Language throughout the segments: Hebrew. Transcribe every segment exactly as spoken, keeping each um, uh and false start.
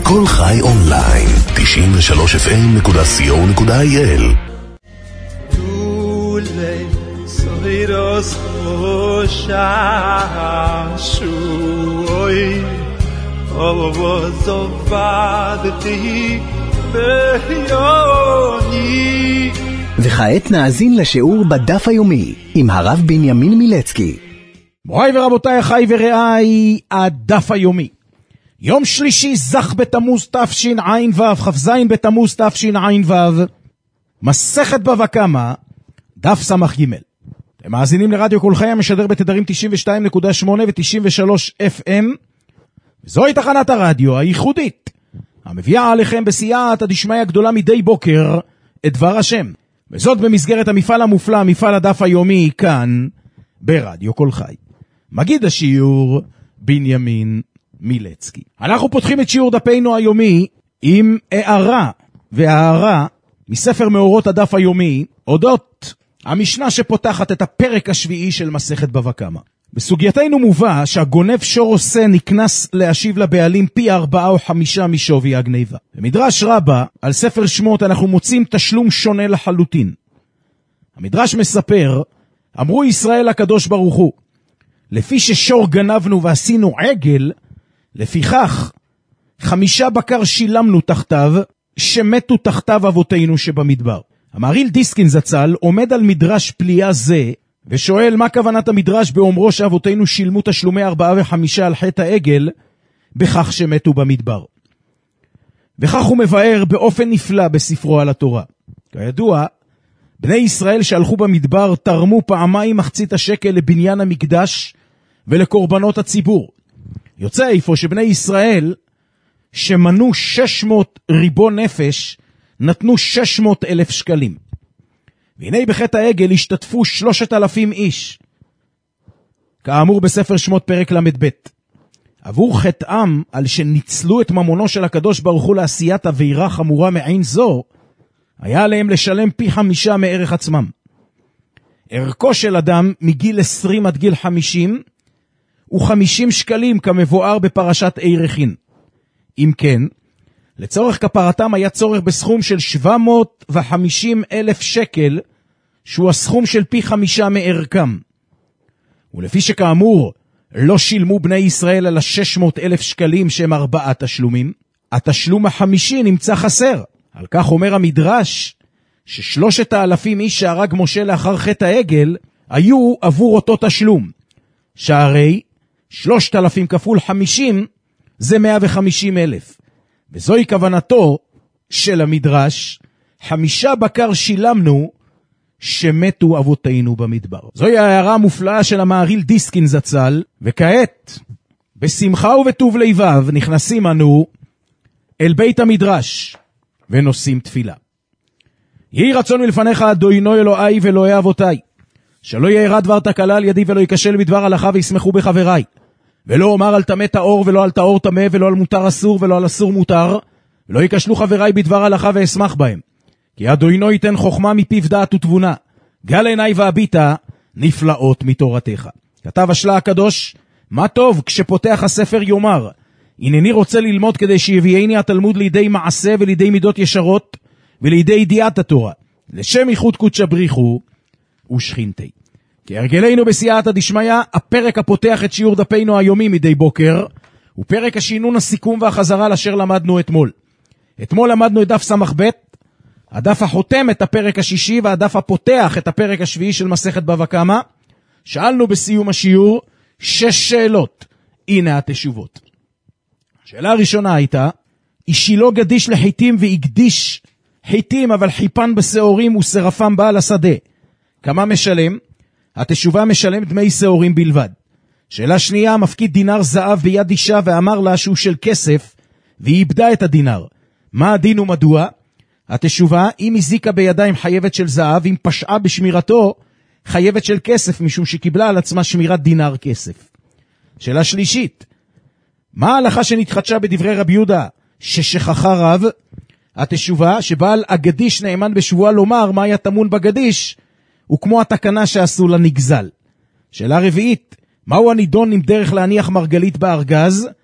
כל חי אונליין, תשעים ושלוש אף אם נקודה סי או נקודה איי אל. Dule soiros hoshashui ovozovadti beyoni. וכעת נאזין לשיעור בדף היומי עם הרב בנימין מילצקי. מוריי ורבותיי, אחי ורעי, הדף היומי. יום שלישי, זך בתמוז תשע"ו, כ"ז בתמוז תשע"ו, מסכת בבא קמא, דף סמך ג'. אתם מאזינים לרדיו כל חי המשדר בתדרים תשעים ושתיים נקודה שמונה ו-תשעים ושלוש אף אם, וזוהי תחנת הרדיו הייחודית, המביאה עליכם בסייעתא דשמיא הגדולה מדי בוקר את דבר השם. וזאת במסגרת המפעל המופלא, מפעל הדף היומי, כאן ברדיו כל חי. מגיד השיעור בנימין מילצקי. אנחנו פותחים את שיעור דפנו היומי עם הערה והערה מספר מאורות הדף היומי, אודות המשנה שפותחת את הפרק השביעי של מסכת בבא קמא. בסוגייתנו מובא שהגונב שור עושה נקנס להשיב לבעלים פי ארבעה או חמישה משווי הגניבה. במדרש רבה על ספר שמות אנחנו מוצאים תשלום שונה לחלוטין. המדרש מספר, אמרו ישראל הקדוש ברוך הוא, לפי ששור גנבנו ועשינו עגל, לפיכך חמישה בקר שילמנו תחתיו, שמתו תחתיו אבותינו שבמדבר. המהרי"ל דיסקין זצ"ל עומד על מדרש פליאה זה, ושואל מה כוונת המדרש באומרו שאבותינו שילמו תשלומי ארבעה וחמישה על חטא העגל, בכך שמתו במדבר. וכך הוא מבאר באופן נפלא בספרו על התורה. כידוע, בני ישראל שהלכו במדבר תרמו פעמיים מחצית השקל לבניין המקדש ולקורבנות הציבור. יוצא איפה שבני ישראל שמנו שש מאות ריבון נפש נתנו שש מאות אלף שקלים. והנה בחטא העגל השתתפו שלושת אלפים איש, כאמור בספר שמות פרק למד ב'. עבור חטאם על שניצלו את ממונו של הקדוש ברוך הוא לעשיית עבירה חמורה מעין זו, היה עליהם לשלם פי חמישה מערך עצמם. ערכו של אדם מגיל עשרים עד גיל חמישים הוא חמישים שקלים כמבואר בפרשת ערכין. אם כן, לצורך כפרתם היה צורך בסכום של שבע מאות וחמישים אלף שקל, שהוא הסכום של פי חמישה מערכם. ולפי שכאמור לא שילמו בני ישראל על ה-שש מאות אלף שקלים שהם ארבעה תשלומים, התשלום החמישי נמצא חסר. על כך אומר המדרש ששלושת האלפים איש שהרג משה לאחר חטא העגל היו עבור אותו תשלום, שהרי שלושת אלפים כפול חמישים זה מאה וחמישים אלף. וזוהי כוונתו של המדרש, חמישה בקר שילמנו שמתו אבותינו במדבר. זוהי ההערה המופלאה של המהרי"ל דיסקין זצ"ל. וכעת בשמחה ובטוב לבב נכנסים אנו אל בית המדרש ונושאים תפילה. יהי רצון מלפניך אדוני אלוהי ואלוהי אבותיי, שלא יארע דבר תקלה על ידי ולא ייכשל בדבר הלכה וישמחו בחבריי, ולא אומר על טמא טהור ולא על טהור טמא, ולא על מותר אסור ולא על אסור מותר, ולא ייכשלו חבריי בדבר הלכה ואשמח בהם. כי אדוני ייתן חוכמה מפיו דעת ותבונה, גל עיניי והביטה נפלאות מתורתך. כתב השלה הקדוש, מה טוב כשפותח הספר יאמר, הנני רוצה ללמוד כדי שיביאני התלמוד לידי מעשה ולידי מידות ישרות ולידי ידיעת התורה, לשם ייחוד קודשא בריחו ושכינתי. כהרגלנו בסייעתא דשמיא, הפרק הפותח את שיעור דפנו היומי מדי בוקר, הוא פרק השינון, הסיכום והחזרה לאשר למדנו אתמול. אתמול למדנו את דף סמך ב', הדף החותם את הפרק השישי והדף הפותח את הפרק השביעי של מסכת בבא קמא. שאלנו בסיום השיעור שש שאלות, הנה התשובות. השאלה הראשונה הייתה, אישי לא גדיש לחיתים והקדיש חיתים אבל חיפן בשעורים ושרפם בעל השדה, כמה משלם? התשובה משלם דמי שעורים בלבד. שאלה שנייה, מפקיד דינר זהב ביד אישה ואמר לה שהוא של כסף והיא איבדה את הדינר, מה הדין ומדוע? התשובה, אם הזיקה בידיים חייבת של זהב, אם פשעה בשמירתו חייבת של כסף, משום שקיבלה על עצמה שמירת דינר כסף. שאלה שלישית, מה ההלכה שנתחדשה בדברי רבי יהודה ששכחה רב? התשובה, שבעל הגדיש נאמן בשבועה לומר מה היה טמון בגדיש, וכמו התקנה שעשו לנגזל. שאלה רביעית, מהו הנידון עם דרך להניח מרגלית בארגז?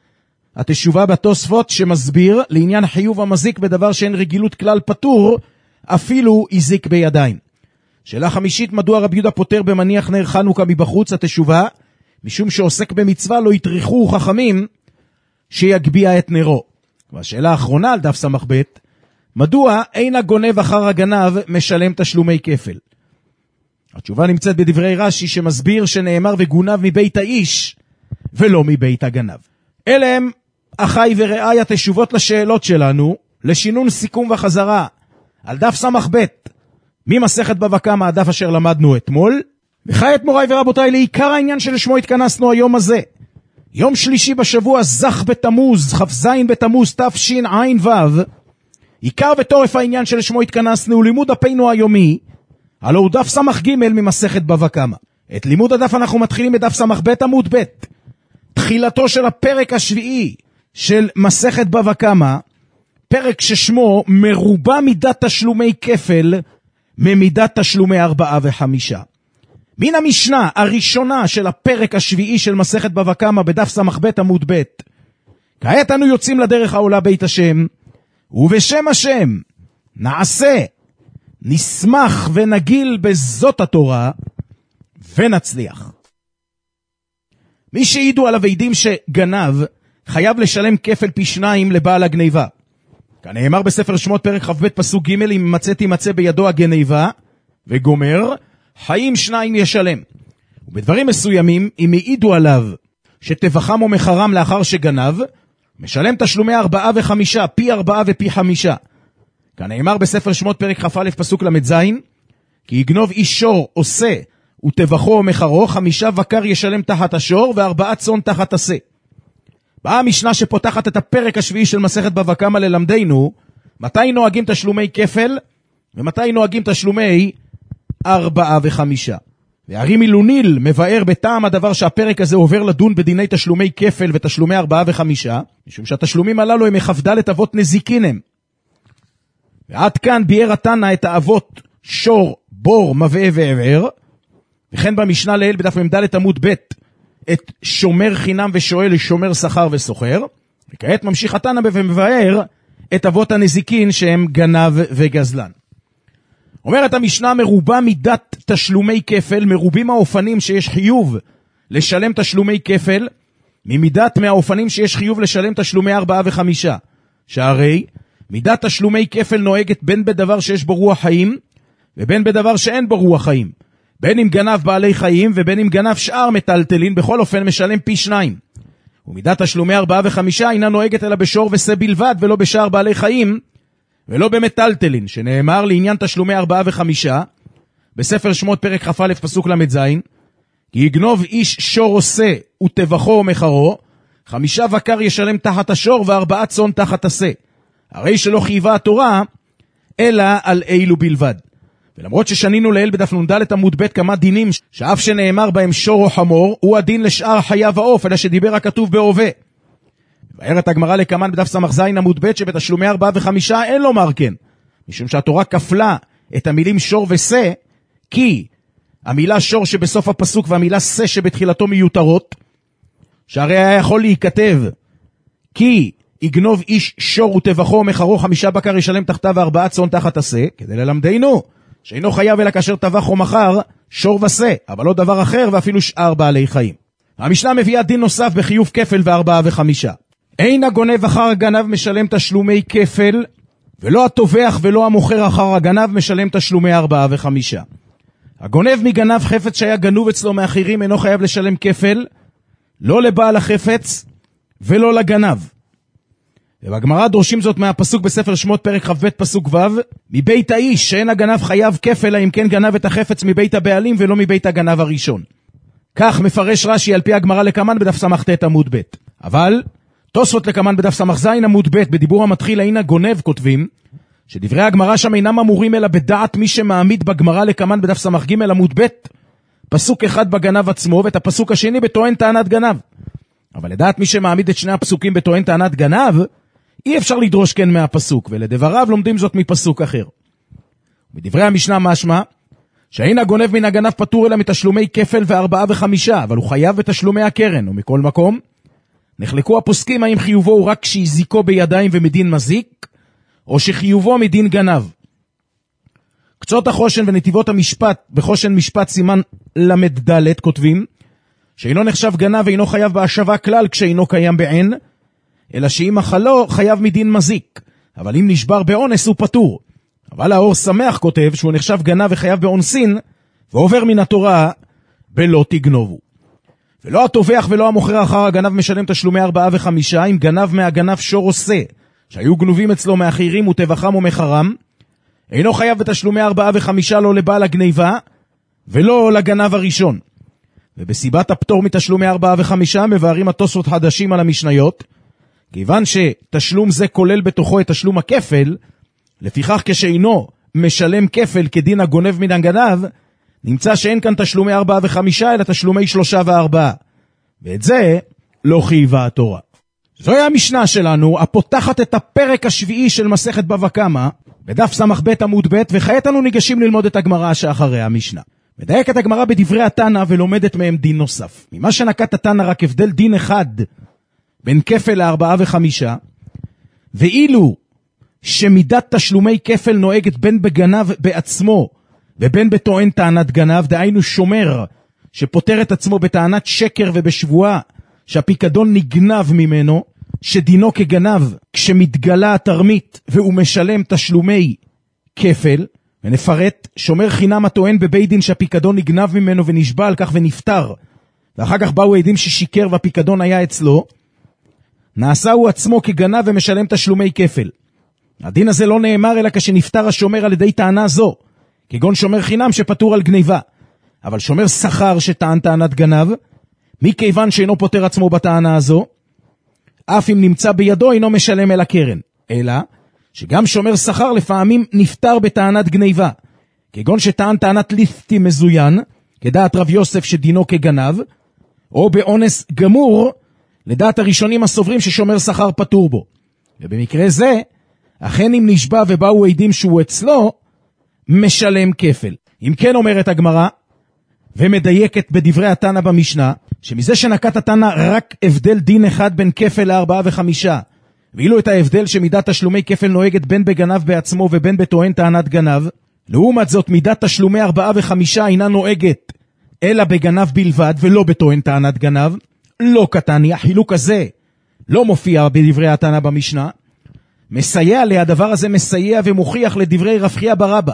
התשובה בתוספות שמסביר לעניין חיוב המזיק בדבר שאין רגילות כלל פטור, אפילו הזיק בידיים. שאלה חמישית, מדוע רבי יהודה פוטר במניח נר חנוכה מבחוץ? התשובה, משום שעוסק במצווה לא יטריחו חכמים שיגביע את נרו. והשאלה האחרונה על דף סמך ב', מדוע אין הגונב אחר הגנב משלם תשלומי כפל? התשובה נמצאת בדברי רש"י שמסביר שנאמר וגונב מבית האיש ולא מבית הגנב. אלה הם אחי ורעי התשובות לשאלות שלנו, לשינון סיכום וחזרה על דף סמך ב' ממסכת בבא קמא, הדף אשר למדנו אתמול. וכעת מוריי ורבותיי, לעיקר העניין שלשמו התכנסנו היום הזה, יום שלישי בשבוע, זך בתמוז, כ"ז בתמוז תשע"ו. עיקר ותורף העניין שלשמו התכנסנו לימוד דפנו היומי, הלא הוא דף סמך ג' ממסכת בבא קמא. את לימוד הדף אנחנו מתחילים בדף סמך ב' עמוד ב', תחילתו של הפרק השביעי של מסכת בבא קמא, פרק ששמו מרובה מידת תשלומי כפל ממידת תשלומי ארבעה וחמישה. מן המשנה הראשונה של הפרק השביעי של מסכת בבא קמא בדף סמך ב' עמוד ב', כעת אנו יוצאים לדרך העולה בית השם, ובשם השם נעשה, נשמח ונגיל בזאת התורה ונצליח. מי שהעידו עליו עדים שגנב חייב לשלם כפל פי שניים לבעל הגניבה. כנאמר בספר שמות פרק כ"ב פסוק ג', אם מצאתי מצא בידו הגניבה וגומר, חיים שניים ישלם. ובדברים מסוימים, אם העידו עליו שטבחם או מחרם לאחר שגנב, משלם תשלומי ארבעה וחמישה, פי ארבעה ופי חמישה. כנאמר בספר שמות פרק כ"א פסוק למ"ז, כי יגנוב איש שור עושה וטבחו או מחרו, חמישה בקר ישלם תחת השור וארבעה צאן תחת עשה. באה המשנה שפותחת את הפרק השביעי של מסכת בבא קמא ללמדנו מתי נוהגים תשלומי כפל ומתי נוהגים תשלומי ארבעה וחמישה. והרי מילוניל מבאר בטעם הדבר שהפרק הזה עובר לדון בדיני תשלומי כפל ותשלומי ארבעה וחמישה, משום שהתשלומים הללו הם מכ"ד אבות נזיקין. ועד כאן ביאר התנא את האבות שור, בור, מבעה ועבר, וכן במשנה לעיל בדף מ"ד עמוד ב' את שומר חינם ושואל לשומר שכר וסוחר, וכעת ממשיך התנא ומבאר את אבות הנזיקין שהם גנב וגזלן. אומרת המשנה, מרובה מידת תשלומי כפל, מרובים האופנים שיש חיוב לשלם תשלומי כפל, ממידת מהאופנים שיש חיוב לשלם תשלומי ארבעה וחמישה. שהרי מידת תשלומי כפל נוהגת בין בדבר שיש בו רוח חיים, ובין בדבר שאין בו רוח חיים. בין אם גנב בעלי חיים, ובין אם גנב שאר מטלטלין, בכל אופן משלם פי שניים. ומידת תשלומי ארבעה וחמישה אינה נוהגת אלא בשור ושה בלבד, ולא בשאר בעלי חיים, ולא במטלטלין, שנאמר לעניין תשלומי ארבעה וחמישה, בספר שמות פרק כ"א פסוק למ"ז, כי יגנוב איש שור עושה וטבחו או מחרו, חמישה בקר ישלם תחת השור וארבעה צאן תחת עשה. הרי שלא חייבה התורה, אלא על אילו בלבד. ולמרות ששנינו לעיל בדף נ"ד עמוד ב' כמה דינים, שאף שנאמר בהם שור או חמור, הוא הדין לשאר חיה ועוף, אלא שדיבר הכתוב בהווה. מבארת הגמרא לקמן בדף סמך ז עמוד ב' שבתשלומי ארבעה וחמישה אין לומר כן, משום שהתורה כפלה את המילים שור ושה, כי המילה שור שבסוף הפסוק והמילה שה שבתחילתו מיותרות, שהרי היה יכול להיכתב כי יגנוב איש שור וטבחו או מחרו, חמישה בקר ישלם תחתיו וארבעה צאן תחת עשה, כדי ללמדנו שאינו חייב אלא כאשר טבח או מחר שור ושה, אבל לא דבר אחר ואפילו שאר בעלי חיים. המשנה מביאה דין נוסף בחיוב כפל וארבעה וחמישה. אין הגונב אחר הגנב משלם תשלומי כפל, ולא התובח ולא המוכר אחר הגנב משלם תשלומי ארבעה וחמישה. הגונב מגנב חפץ שהיה גנוב אצלו מאחרים אינו חייב לשלם כפל, לא לבעל החפץ ולא לגנב. ובגמרא דורשים זאת מהפסוק בספר שמות פרק כ"ב פסוק ו', מבית האיש שאין הגנב חייב כפל, אם כן גנב את החפץ מבית הבעלים ולא מבית הגנב הראשון. כך מפרש רש"י על פי הגמרא לקמן בדף סמ"ט עמוד ב'. אבל תוספות לקמן בדף סמ"ך ז עמוד ב' בדיבור המתחיל אין הגונב כותבים שדברי הגמרא שם אינם אמורים אלא בדעת מי שמעמיד בגמרא לקמן בדף סמ"ג עמוד ב' פסוק אחד בגנב עצמו ואת הפסוק השני בטוען טענת גנב. אבל לדעת מי שמעמיד את שני הפסוקים בטוען טענת גנב, אי אפשר לדרוש כן מהפסוק, ולדבריו לומדים זאת מפסוק אחר. בדברי המשנה משמע שאין הגונב מן הגנב פטור אלא מתשלומי כפל וארבעה וחמישה, אבל הוא חייב בתשלומי הקרן. ומכל מקום נחלקו הפוסקים האם חיובו הוא רק כשהזיקו בידיים ומדין מזיק, או שחיובו מדין גנב. קצות החושן ונתיבות המשפט בחושן משפט סימן למד ד' כותבים שאינו נחשב גנב ואינו חייב בהשבה כלל כשאינו קיים בעין, אלא שאם אכלו חייב מדין מזיק, אבל אם נשבר באונס הוא פטור. אבל האור שמח כותב שהוא נחשב גנב וחייב באונסין, ועובר מן התורה בלא תגנובו. ולא התובח ולא המוכר אחר הגנב משלם תשלומי ארבעה וחמישה, אם גנב מהגנב שור עושה, שהיו גנובים אצלו מאחירים וטבחם ומחרם, אינו חייב בתשלומי ארבעה וחמישה לא לבעל הגניבה, ולא לגנב הראשון. ובסיבת הפטור מתשלומי ארבעה וחמישה מבארים התוספות חדשים על המשניות, כיוון שתשלום זה כולל בתוכו את תשלום הכפל, לפיכך כשאינו משלם כפל כדין הגונב מן הגנב, נמצא שאין כאן תשלומי ארבעה וחמישה, אלא תשלומי שלושה וארבעה. ואת זה לא חייבה התורה. זוהי המשנה שלנו, הפותחת את הפרק השביעי של מסכת בבא קמא, בדף סמך ב' עמוד ב', וכעת אנו ניגשים ללמוד את הגמרא שאחרי המשנה. מדייקת הגמרא בדברי התנא ולומדת מהם דין נוסף. ממה שנקט התנא רק הבדל דין אחד בין כפל לארבעה וחמישה, ואילו שמידת תשלומי כפל נוהגת בין בגנב בעצמו ובין בטוען טענת גנב, דהיינו שומר שפוטר את עצמו בטענת שקר ובשבועה שהפיקדון נגנב ממנו, שדינו כגנב כשמתגלה התרמית והוא משלם תשלומי כפל. ונפרט, שומר חינם הטוען בבית דין שהפיקדון נגנב ממנו ונשבע על כך ונפטר, ואחר כך באו עדים ששיקר והפיקדון היה אצלו, נעשה הוא עצמו כגנב ומשלם תשלומי כפל. הדין הזה לא נאמר אלא כשנפטר השומר על ידי טענה זו, כגון שומר חינם שפטור על גניבה. אבל שומר שכר שטען טענת גנב, מכיוון שאינו פוטר עצמו בטענה הזו, אף אם נמצא בידו אינו משלם אל הקרן. אלא שגם שומר שכר לפעמים נפטר בטענת גניבה, כגון שטען טענת ליסטי מזוין, כדעת רב יוסף שדינו כגנב, או באונס גמור, לדעת הראשונים הסוברים ששומר שכר פטור בו. ובמקרה זה, אכן אם נשבע ובאו עדים שהוא אצלו, משלם כפל. אם כן אומרת הגמרא, ומדייקת בדברי התנא במשנה, שמזה שנקט התנא רק הבדל דין אחד בין כפל לארבעה וחמישה, ואילו את ההבדל שמידת תשלומי כפל נוהגת בין בגנב בעצמו ובין בטוען טענת גנב, לעומת זאת מידת תשלומי ארבעה וחמישה אינה נוהגת אלא בגנב בלבד ולא בטוען טענת גנב, לא קטני. החילוק הזה לא מופיע בדברי התנא במשנה, מסייע לי, הדבר הזה מסייע ומוכיח לדברי רב חייא בר אבא.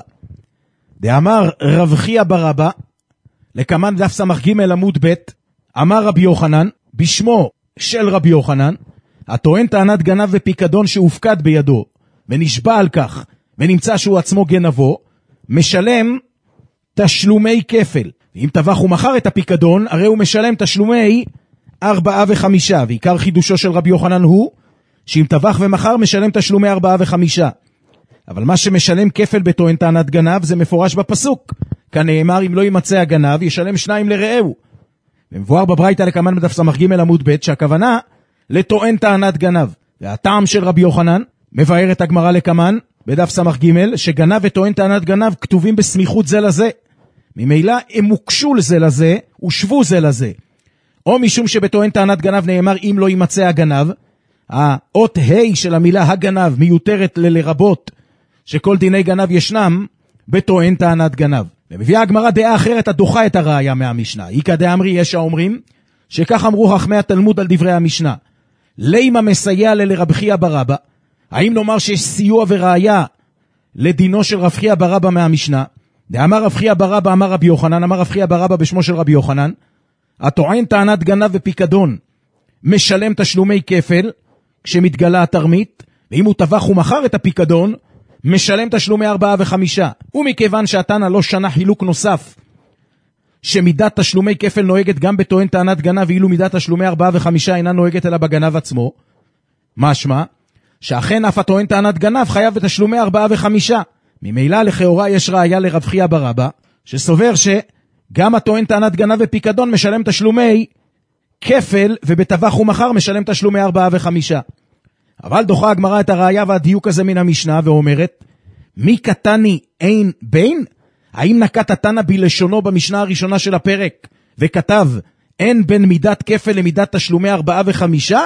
דאמר רב חייא בר אבא, לקמן דף סמך ג' עמוד ב', אמר רבי יוחנן, בשמו של רבי יוחנן, הטוען טענת גנב ופיקדון שהופקד בידו, ונשבע על כך, ונמצא שהוא עצמו גנבו, משלם תשלומי כפל. ואם טבח ומחר את הפיקדון, הרי הוא משלם תשלומי ארבעה וחמישה. ועיקר חידושו של רבי יוחנן הוא, שאם טבח ומחר משלם תשלומי ארבעה וחמישה. אבל מה שמשלם כפל בטוען טענת גנב, זה מפורש בפסוק. כאן נאמר, אם לא יימצא הגנב, ישלם שניים לרעהו. ומבואר בברייתא לקמן בדף סמך ג' עמוד ב', שהכוונה לטוען טענת גנב. והטעם של רבי יוחנן, מבאר את הגמרא לקמן בדף סמך ג', שגנב וטוען טענת גנב כתובים בסמיכות זה לזה. ממילא הם מוקשו לזה לזה, ושבו זה לזה. או משום שבטוען טענת גנב נאמר, אם לא יימצא הגנב, האות ה' של המילה הגנב מיותרת ללרבות, שכל דיני גנב ישנם בטוען טענת גנב. ומביאה הגמרא דעה אחרת הדוחה את הראיה מהמשנה. איקא דאמרי, יש האומרים שכך אמרו חכמי התלמוד על דברי המשנה. לימה מסייע לרב חייא בר אבא, האם נאמר שיש סיוע וראיה לדינו של רב חייא בר אבא מהמשנה? דאמר רב חייא בר אבא אמר רבי יוחנן, אמר רב חייא בר אבא בשמו של רבי יוחנן, הטוען טענת גנב ופיקדון משלם תשלומי כפל כשמתגלה התרמית, ואם הוא טבח ומחר את הפיקדון משלם תשלומי ארבעה וחמישה. ומכיוון שהתנא לא שנה חילוק נוסף שמידת תשלומי כפל נוהגת גם בטוען טענת גנב, ואילו מידת תשלומי ארבעה וחמישה אינה נוהגת אלא בגנב עצמו, משמע שאכן אף הטוען טענת גנב חייב בתשלומי ארבעה וחמישה. ממילא לכאורה יש ראיה לרב חייא בר אבא שסובר שגם הטוען טענת גנב ופיקדון משלם תשלומי כפל, ובטבח ומחר משלם תשלומי ארבעה וחמישה. אבל דוחה הגמרא את הראיה והדיוק הזה מן המשנה ואומרת, מי קטני אין בין? האם נקט התנא בלשונו במשנה הראשונה של הפרק וכתב אין בין מידת כפל למידת תשלומי ארבעה וחמישה?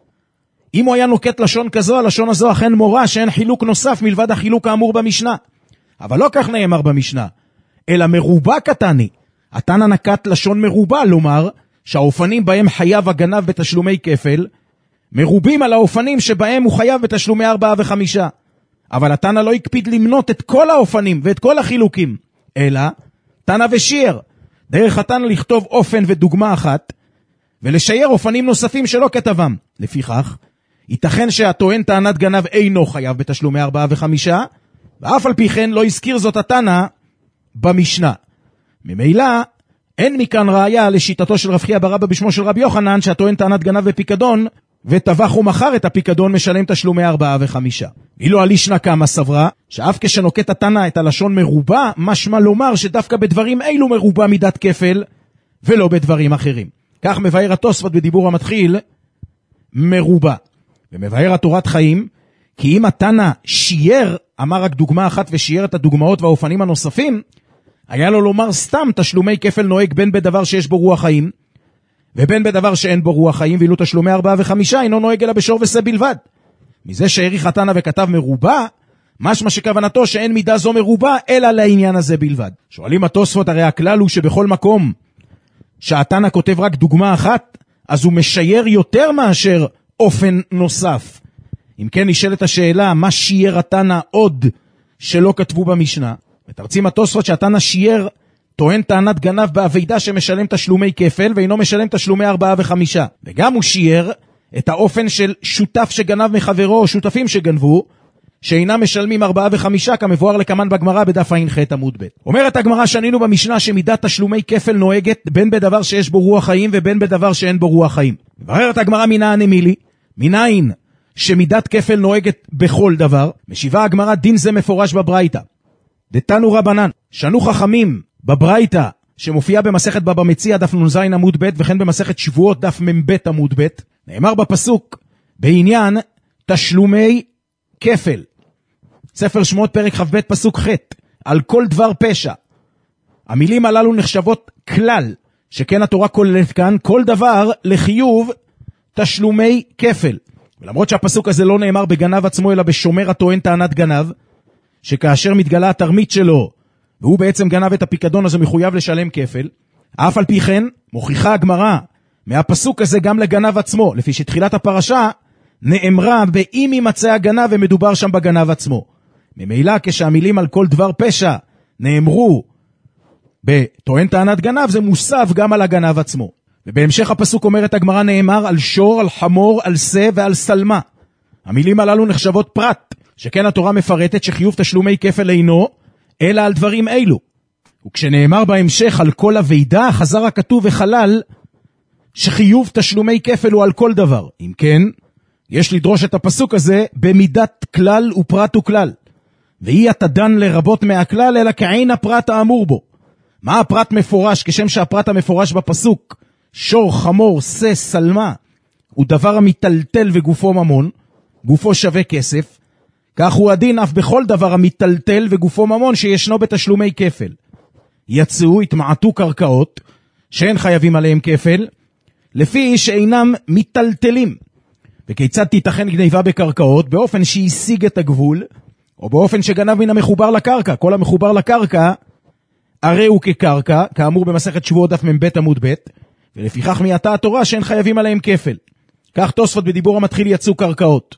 אם הוא היה נוקט לשון כזו, הלשון הזו אכן מורה שאין חילוק נוסף מלבד החילוק האמור במשנה. אבל לא כך נאמר במשנה, אלא מרובה קטני. התנא נקט לשון מרובה, לומר שהאופנים בהם חייב הגנב בתשלומי כפל, מרובים על האופנים שבהם הוא חייב בתשלומי ארבעה וחמישה. אבל התנא לא הקפיד למנות את כל האופנים ואת כל החילוקים, אלא תנא ושיער. דרך התנא לכתוב אופן ודוגמה אחת, ולשייר אופנים נוספים שלא כתבם. לפיכך, ייתכן שהטוען טענת גנב אינו חייב בתשלומי ארבעה וחמישה, ואף על פי כן לא הזכיר זאת התנא במשנה. ממילא, אין מכאן ראיה לשיטתו של רב חייא בר אבא בשמו של רבי יוחנן, שהטוען טענת גנב בפיקדון, וטבח ומחר את הפיקדון משלם תשלומי ארבעה וחמישה. אילו הלישנא קמא סברה, שאף כשנוקט התנא את הלשון מרובה, משמע לומר שדווקא בדברים אילו מרובה מידת כפל, ולא בדברים אחרים. כך מבאר התוספות בדיבור המתחיל, מרובה. ומבאר התורת חיים, כי אם התנא שייר, אמר רק דוגמה אחת ושייר את הדוגמאות והאופנים הנוספים, היה לו לומר סתם תשלומי כפל נוהג בין בדבר שיש בו רוח חיים, ובין בדבר שאין בו רוח חיים, ואילו תשלומי ארבעה וחמישה אינו נוהג אלא בשור ושה בלבד. מזה שהעריך התנא וכתב מרובה, משמע שכוונתו שאין מידה זו מרובה, אלא לעניין הזה בלבד. שואלים התוספות, הרי הכלל הוא שבכל מקום שהתנא כותב רק דוגמה אחת, אז הוא משייר יותר מאשר אופן נוסף. אם כן נשאלת השאלה, מה שייר התנא עוד שלא כתבו במשנה? מתרצים התוספות שהתנא שייר טוען טענת גנב באבידה שמשלם תשלומי כפל ואינו משלם תשלומי ארבעה וחמישה. וגם הוא שייר את האופן של שותף שגנב מחברו או שותפים שגנבו, שאינם משלמים ארבעה וחמישה, כמבואר לקמן בגמרא בדף ע"ח עמוד ב'. אומרת הגמרא שנינו במשנה שמידת תשלומי כפל נוהגת בין בדבר שיש בו רוח חיים ובין בדבר שאין בו רוח חיים. מבררת הגמרא מנין נמילי, מנין שמידת כפל נוהגת בכל דבר. משיבה הגמרא דין זה מפורש בברייתא. דתנו רבנן, שנו חכמים בברייתא שמופיעה במסכת בבא מציעא דף נ"ז עמוד ב' וכן במסכת שבועות דף מ"ב עמוד ב', נאמר בפסוק בעניין תשלומי כפל. ספר שמות פרק כ"ב פסוק ח', על כל דבר פשע. המילים הללו נחשבות כלל, שכן התורה כוללת כאן כל דבר לחיוב תשלומי כפל. ולמרות שהפסוק הזה לא נאמר בגנב עצמו אלא בשומר הטוען טענת גנב, שכאשר מתגלה התרמית שלו והוא בעצם גנב את הפיקדון הזה מחויב לשלם כפל, אף על פי כן מוכיחה הגמרא מהפסוק הזה גם לגנב עצמו, לפי שתחילת הפרשה נאמרה באם יימצא הגנב ומדובר שם בגנב עצמו. ממילא כשהמילים על כל דבר פשע נאמרו בטוען טענת גנב, זה מוסב גם על הגנב עצמו. ובהמשך הפסוק אומרת הגמרא נאמר על שור, על חמור, על שא ועל סלמה. המילים הללו נחשבות פרט, שכן התורה מפרטת שחיוב תשלומי כפל אינו אלא על דברים אילו. וכשנאמר בהמשך על כל הוידה, חזר הכתוב וחלל שחיוב תשלומי כפל הוא על כל דבר. אם כן, יש לדרוש את הפסוק הזה במידת כלל ופרט וכלל. והיא התדן לרבות מהכלל אלא כעין הפרט האמור בו. מה הפרט מפורש? כשם שהפרט המפורש בפסוק שור, חמור, שא, סלמה הוא דבר המטלטל וגופו ממון, גופו שווה כסף, כך הוא הדין אף בכל דבר המטלטל וגופו ממון שישנו בתשלומי כפל. יצאו, התמעטו קרקעות שאין חייבים עליהם כפל, לפי שאינם מטלטלים. וכיצד תיתכן גניבה בקרקעות? באופן שהשיג את הגבול, או באופן שגנב מן המחובר לקרקע. כל המחובר לקרקע הרי הוא כקרקע, כאמור במסכת שבועות דף מ"ב עמוד ב', ולפיכך מעתה התורה שאין חייבים עליהם כפל. כך תוספות בדיבור המתחיל יצאו קרקעות.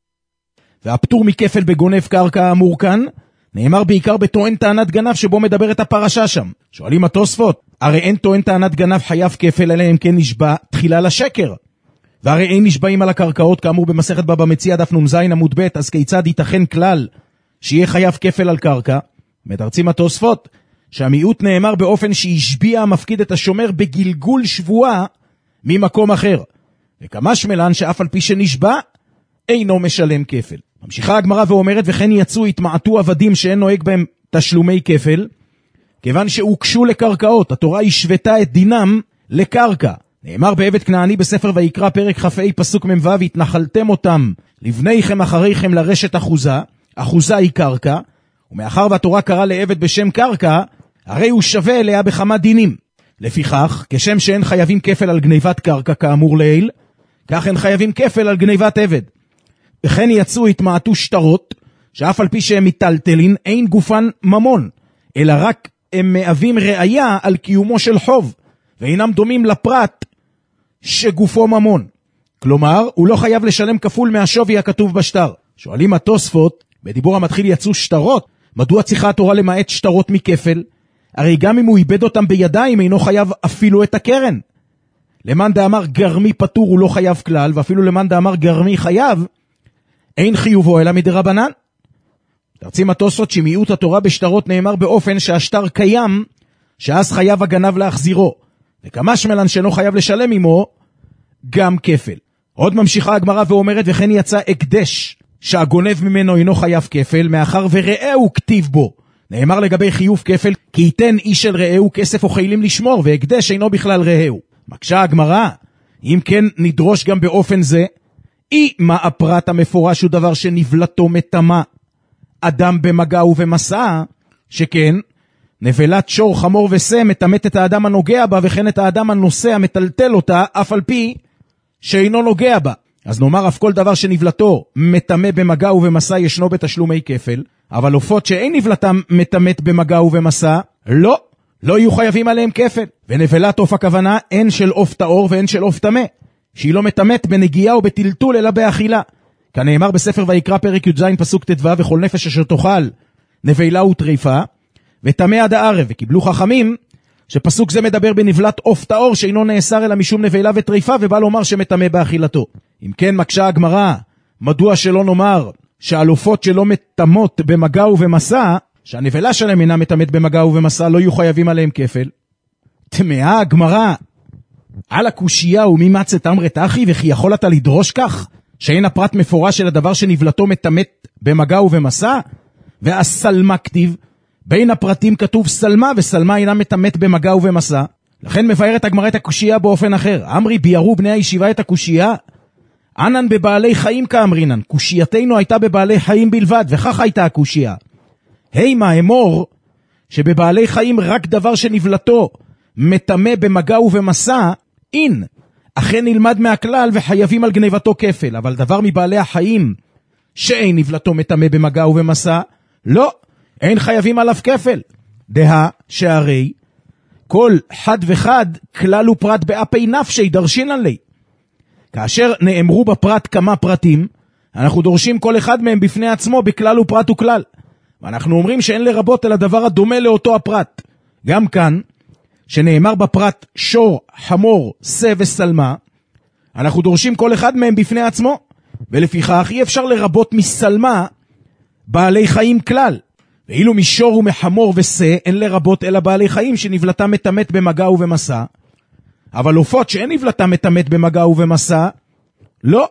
והפטור מכפל בגונב קרקע האמור כאן, נאמר בעיקר בטוען טענת גנב שבו מדברת הפרשה שם. שואלים התוספות, הרי אין טוען טענת גנב חייב כפל אלא אם כן נשבע תחילה לשקר. והרי אין נשבעים על הקרקעות כאמור במסכת בבא מציעא דף נ"ז עמוד ב', אז כיצד ייתכן כלל שיהיה חייב כפל על קרקע? מתרצים התוספות שהמיעוט נאמר באופן שהשביע המפקיד את השומר בגלגול שבועה ממקום אחר. וכמה שמלן שאף על פי שנשבע אינו משלם כפל. ממשיכה הגמרא ואומרת וכן יצאו התמעטו עבדים שאין נוהג בהם תשלומי כפל, כיוון שהוקשו לקרקעות, התורה השוותה את דינם לקרקע. נאמר בעבד כנעני בספר ויקרא פרק כ"ה פסוק מ"ו, התנחלתם אותם לבניכם אחריכם לרשת אחוזה, אחוזה היא קרקע, ומאחר והתורה קרא לעבד בשם קרקע, הרי הוא שווה אליה בכמה דינים. לפיכך, כשם שאין חייבים כפל על גניבת קרקע כאמור לעיל, כך אין חייבים כפל על גניבת עבד. וכן יצאו התמעטו שטרות, שאף על פי שהם מטלטלין, אין גופן ממון, אלא רק הם מהווים ראיה על קיומו של חוב, ואינם דומים לפרט שגופו ממון. כלומר, הוא לא חייב לשלם כפול מהשווי הכתוב בשטר. שואלים התוספות, בדיבור המתחיל יצאו שטרות, מדוע צריכה התורה למעט שטרות מכפל? הרי גם אם הוא איבד אותם בידיים, אינו חייב אפילו את הקרן. למאן דאמר גרמי פטור הוא לא חייב כלל, ואפילו למאן דאמר גרמי חייב, אין חיובו אלא מדרבנן. תרצים התוספות שמיעוט התורה בשטרות נאמר באופן שהשטר קיים, שאז חייב הגנב להחזירו, וכמה שמלן שאינו חייב לשלם עמו, גם כפל. עוד ממשיכה הגמרא ואומרת, וכן יצא הקדש, שהגונב ממנו אינו חייב כפל, מאחר ורעהו כתיב בו. נאמר לגבי חיוב כפל, כי ייתן איש של רעהו כסף או חילים לשמור, והקדש אינו בכלל רעהו. מקשה הגמרא, אם כן נדרוש גם באופן זה, אי מה הפרט המפורש הוא דבר שנבלתו מטמא, אדם במגע ובמסע, שכן, נבלת שור, חמור ושא מטמאת את האדם הנוגע בה, וכן את האדם הנושא המטלטל אותה, אף על פי שאינו נוגע בה. אז נאמר, אף כל דבר שנבלתו מטמא במגע ובמסע ישנו בתשלומי כפל, אבל עופות שאין נבלתם מטמאת במגע ובמסע, לא, לא יהיו חייבים עליהם כפל. ונבלת עוף הכוונה, אין של עוף טהור ואין של עוף טמא, שהיא לא מטמאת בנגיעה ובטלטול אלא באכילה. כנאמר בספר ויקרא פרק י"ז פסוק ט"ו, וכל נפש אשר תאכל נבלה וטריפה, וטמא עד הערב. וקיבלו חכמים שפסוק זה מדבר בנבלת עוף טהור שאינו נאסר אלא משום נבלה וטריפה, ובא לומר שמטמא באכילתו. אם כן מקשה הגמרא, מדוע שלא נאמר שעל עופות שלא מטמאות במגע ובמסע, שהנבלה שלהם אינה מטמאת במגע ובמסע, לא יהיו חייבים עליהם כפל? תמאה הגמרא על הקושייה ומי מצאת אמרת אחי, וכי יכול אתה לדרוש כך שאין הפרט מפורש של הדבר שנבלתו מטמאת במגע ובמסע? והסלמה כתיב, בין הפרטים כתוב סלמה, וסלמה אינה מטמאת במגע ובמסע. לכן מבארת הגמרא את הקושייה באופן אחר. אמרי ביארו בני הישיבה את הקושייה, ענן בבעלי חיים כאמרינן, קושייתנו הייתה בבעלי חיים בלבד, וכך הייתה הקושייה. הימה אמור שבבעלי חיים רק דבר שנבלתו מטמא במגע ובמסע, אין, אכן נלמד מהכלל וחייבים על גניבתו כפל, אבל דבר מבעלי החיים שאין נבלתו מטמא במגע ובמסע, לא, אין חייבים עליו כפל. דה שהרי כל חד וחד כלל ופרט באפי נפשי דרשינן לי. כאשר נאמרו בפרט כמה פרטים, אנחנו דורשים כל אחד מהם בפני עצמו בכלל ופרט וכלל. ואנחנו אומרים שאין לרבות אלא דבר הדומה לאותו הפרט. גם כאן, שנאמר בפרט שור, חמור, שא וסלמה, אנחנו דורשים כל אחד מהם בפני עצמו, ולפיכך אי אפשר לרבות מסלמה בעלי חיים כלל. ואילו משור ומחמור ושא אין לרבות אלא בעלי חיים שנבלתם מטמאת במגע ובמסע, אבל עופות שאין נבלתם מטמאת במגע ובמסע, לא.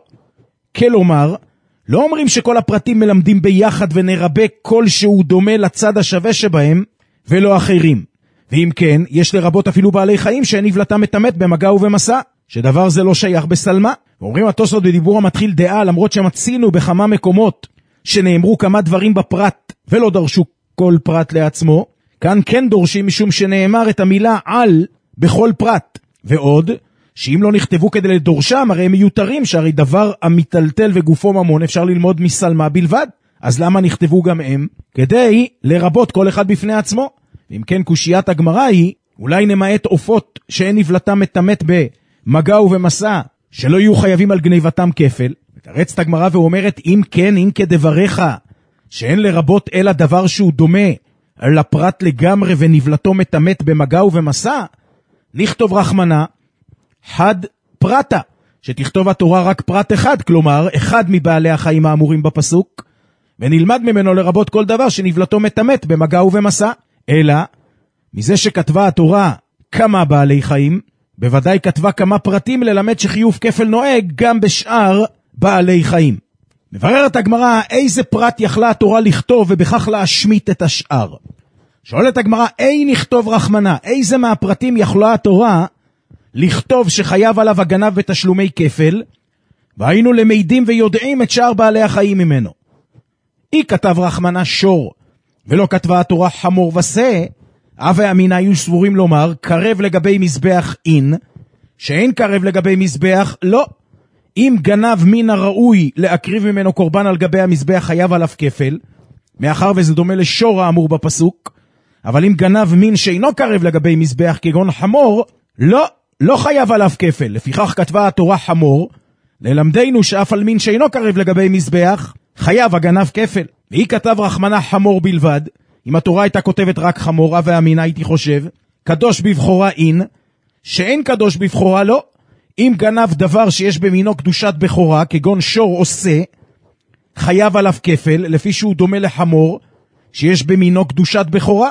כלומר, לא אומרים שכל הפרטים מלמדים ביחד ונרבה כל שהוא דומה לצד השווה שבהם, ולא אחרים. ואם כן, יש לרבות אפילו בעלי חיים שאין נבלתם מטמאת במגע ובמסע, שדבר זה לא שייך בסלמה. ואומרים התוספות בדיבור המתחיל דעה, למרות שמצינו בכמה מקומות שנאמרו כמה דברים בפרט ולא דרשו כל פרט לעצמו, כאן כן דורשים משום שנאמר את המילה על בכל פרט. ועוד, שאם לא נכתבו כדי לדורשם, הרי הם מיותרים, שהרי דבר המטלטל וגופו ממון אפשר ללמוד מסלמה בלבד. אז למה נכתבו גם הם? כדי לרבות כל אחד בפני עצמו. אם כן, קושיית הגמרא היא, אולי נמעט עופות שאין נבלתם מטמאת במגע ובמסע, שלא יהיו חייבים על גניבתם כפל. מתרצת הגמרא ואומרת, אם כן, אם כדבריך, שאין לרבות אלא דבר שהוא דומה לפרט לגמרי ונבלתו מטמאת במגע ובמסע, נכתוב רחמנה חד פרטה, שתכתוב התורה רק פרט אחד, כלומר אחד מבעלי החיים האמורים בפסוק, ונלמד ממנו לרבות כל דבר שנבלתו מטמאת במגע ובמסע. אלא מזה שכתבה התורה כמה בעלי חיים, בוודאי כתבה כמה פרטים ללמד שחיוב כפל נוהג גם בשאר בעלי חיים. מבררת הגמרא איזה פרט יכלה התורה לכתוב ובכך להשמיט את השאר. שואלת הגמרא, אי נכתוב רחמנה, איזה מהפרטים יכלה התורה לכתוב שחייב עליו הגנב בתשלומי כפל, והיינו למידים ויודעים את שאר בעלי החיים ממנו. אי כתב רחמנה שור, ולא כתבה התורה חמור ושא, אבי אמינה היו סבורים לומר, קרב לגבי מזבח אין, שאין קרב לגבי מזבח, לא. אם גנב מן הראוי להקריב ממנו קורבן על גבי המזבח, חייב עליו כפל, מאחר וזה דומה לשור האמור בפסוק, אבל אם גנב מין שאינו קרב לגבי מזבח, כגון חמור, לא, לא חייב עליו כפל. לפיכך כתבה התורה חמור, ללמדנו שאף על מין שאינו קרב לגבי מזבח, חייב הגנב כפל. והיא כתב רחמנה חמור בלבד. אם התורה הייתה כותבת רק חמורה והמינה, הייתי חושב, קדוש בבחורה אין, שאין קדוש בבחורה לא. אם גנב דבר שיש במינו קדושת בחורה, כגון שור עושה, חייב עליו כפל, לפי שהוא דומה לחמור, שיש במינו קדושת בחורה.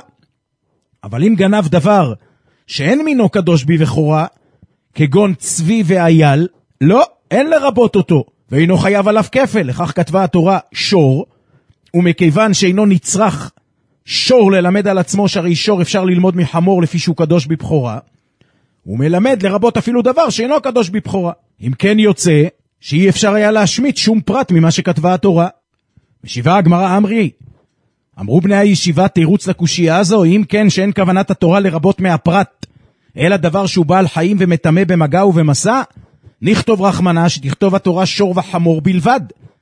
אבל אם גנב דבר שאין מינו קדוש בבחורה, כגון צבי ואייל, לא, אין לרבות אותו, ואינו חייב עליו כפל. לכך כתבה התורה שור, ומכיוון שאינו נצרך שור ללמד על עצמו, שהרי שור אפשר ללמוד מחמור לפי שהוא קדוש בבחורה, הוא מלמד לרבות אפילו דבר שאינו קדוש בבחורה. אם כן יוצא שאי אפשר היה להשמיט שום פרט ממה שכתבה התורה. משיבה הגמרא אמרי, אמרו בני הישיבה תירוץ לקושייה הזו, אם כן שאין כוונת התורה לרבות מהפרט, אלא דבר שהוא בעל חיים ומטמא במגע ובמסע, נכתוב רחמנה שתכתוב התורה שור וחמור בלבד.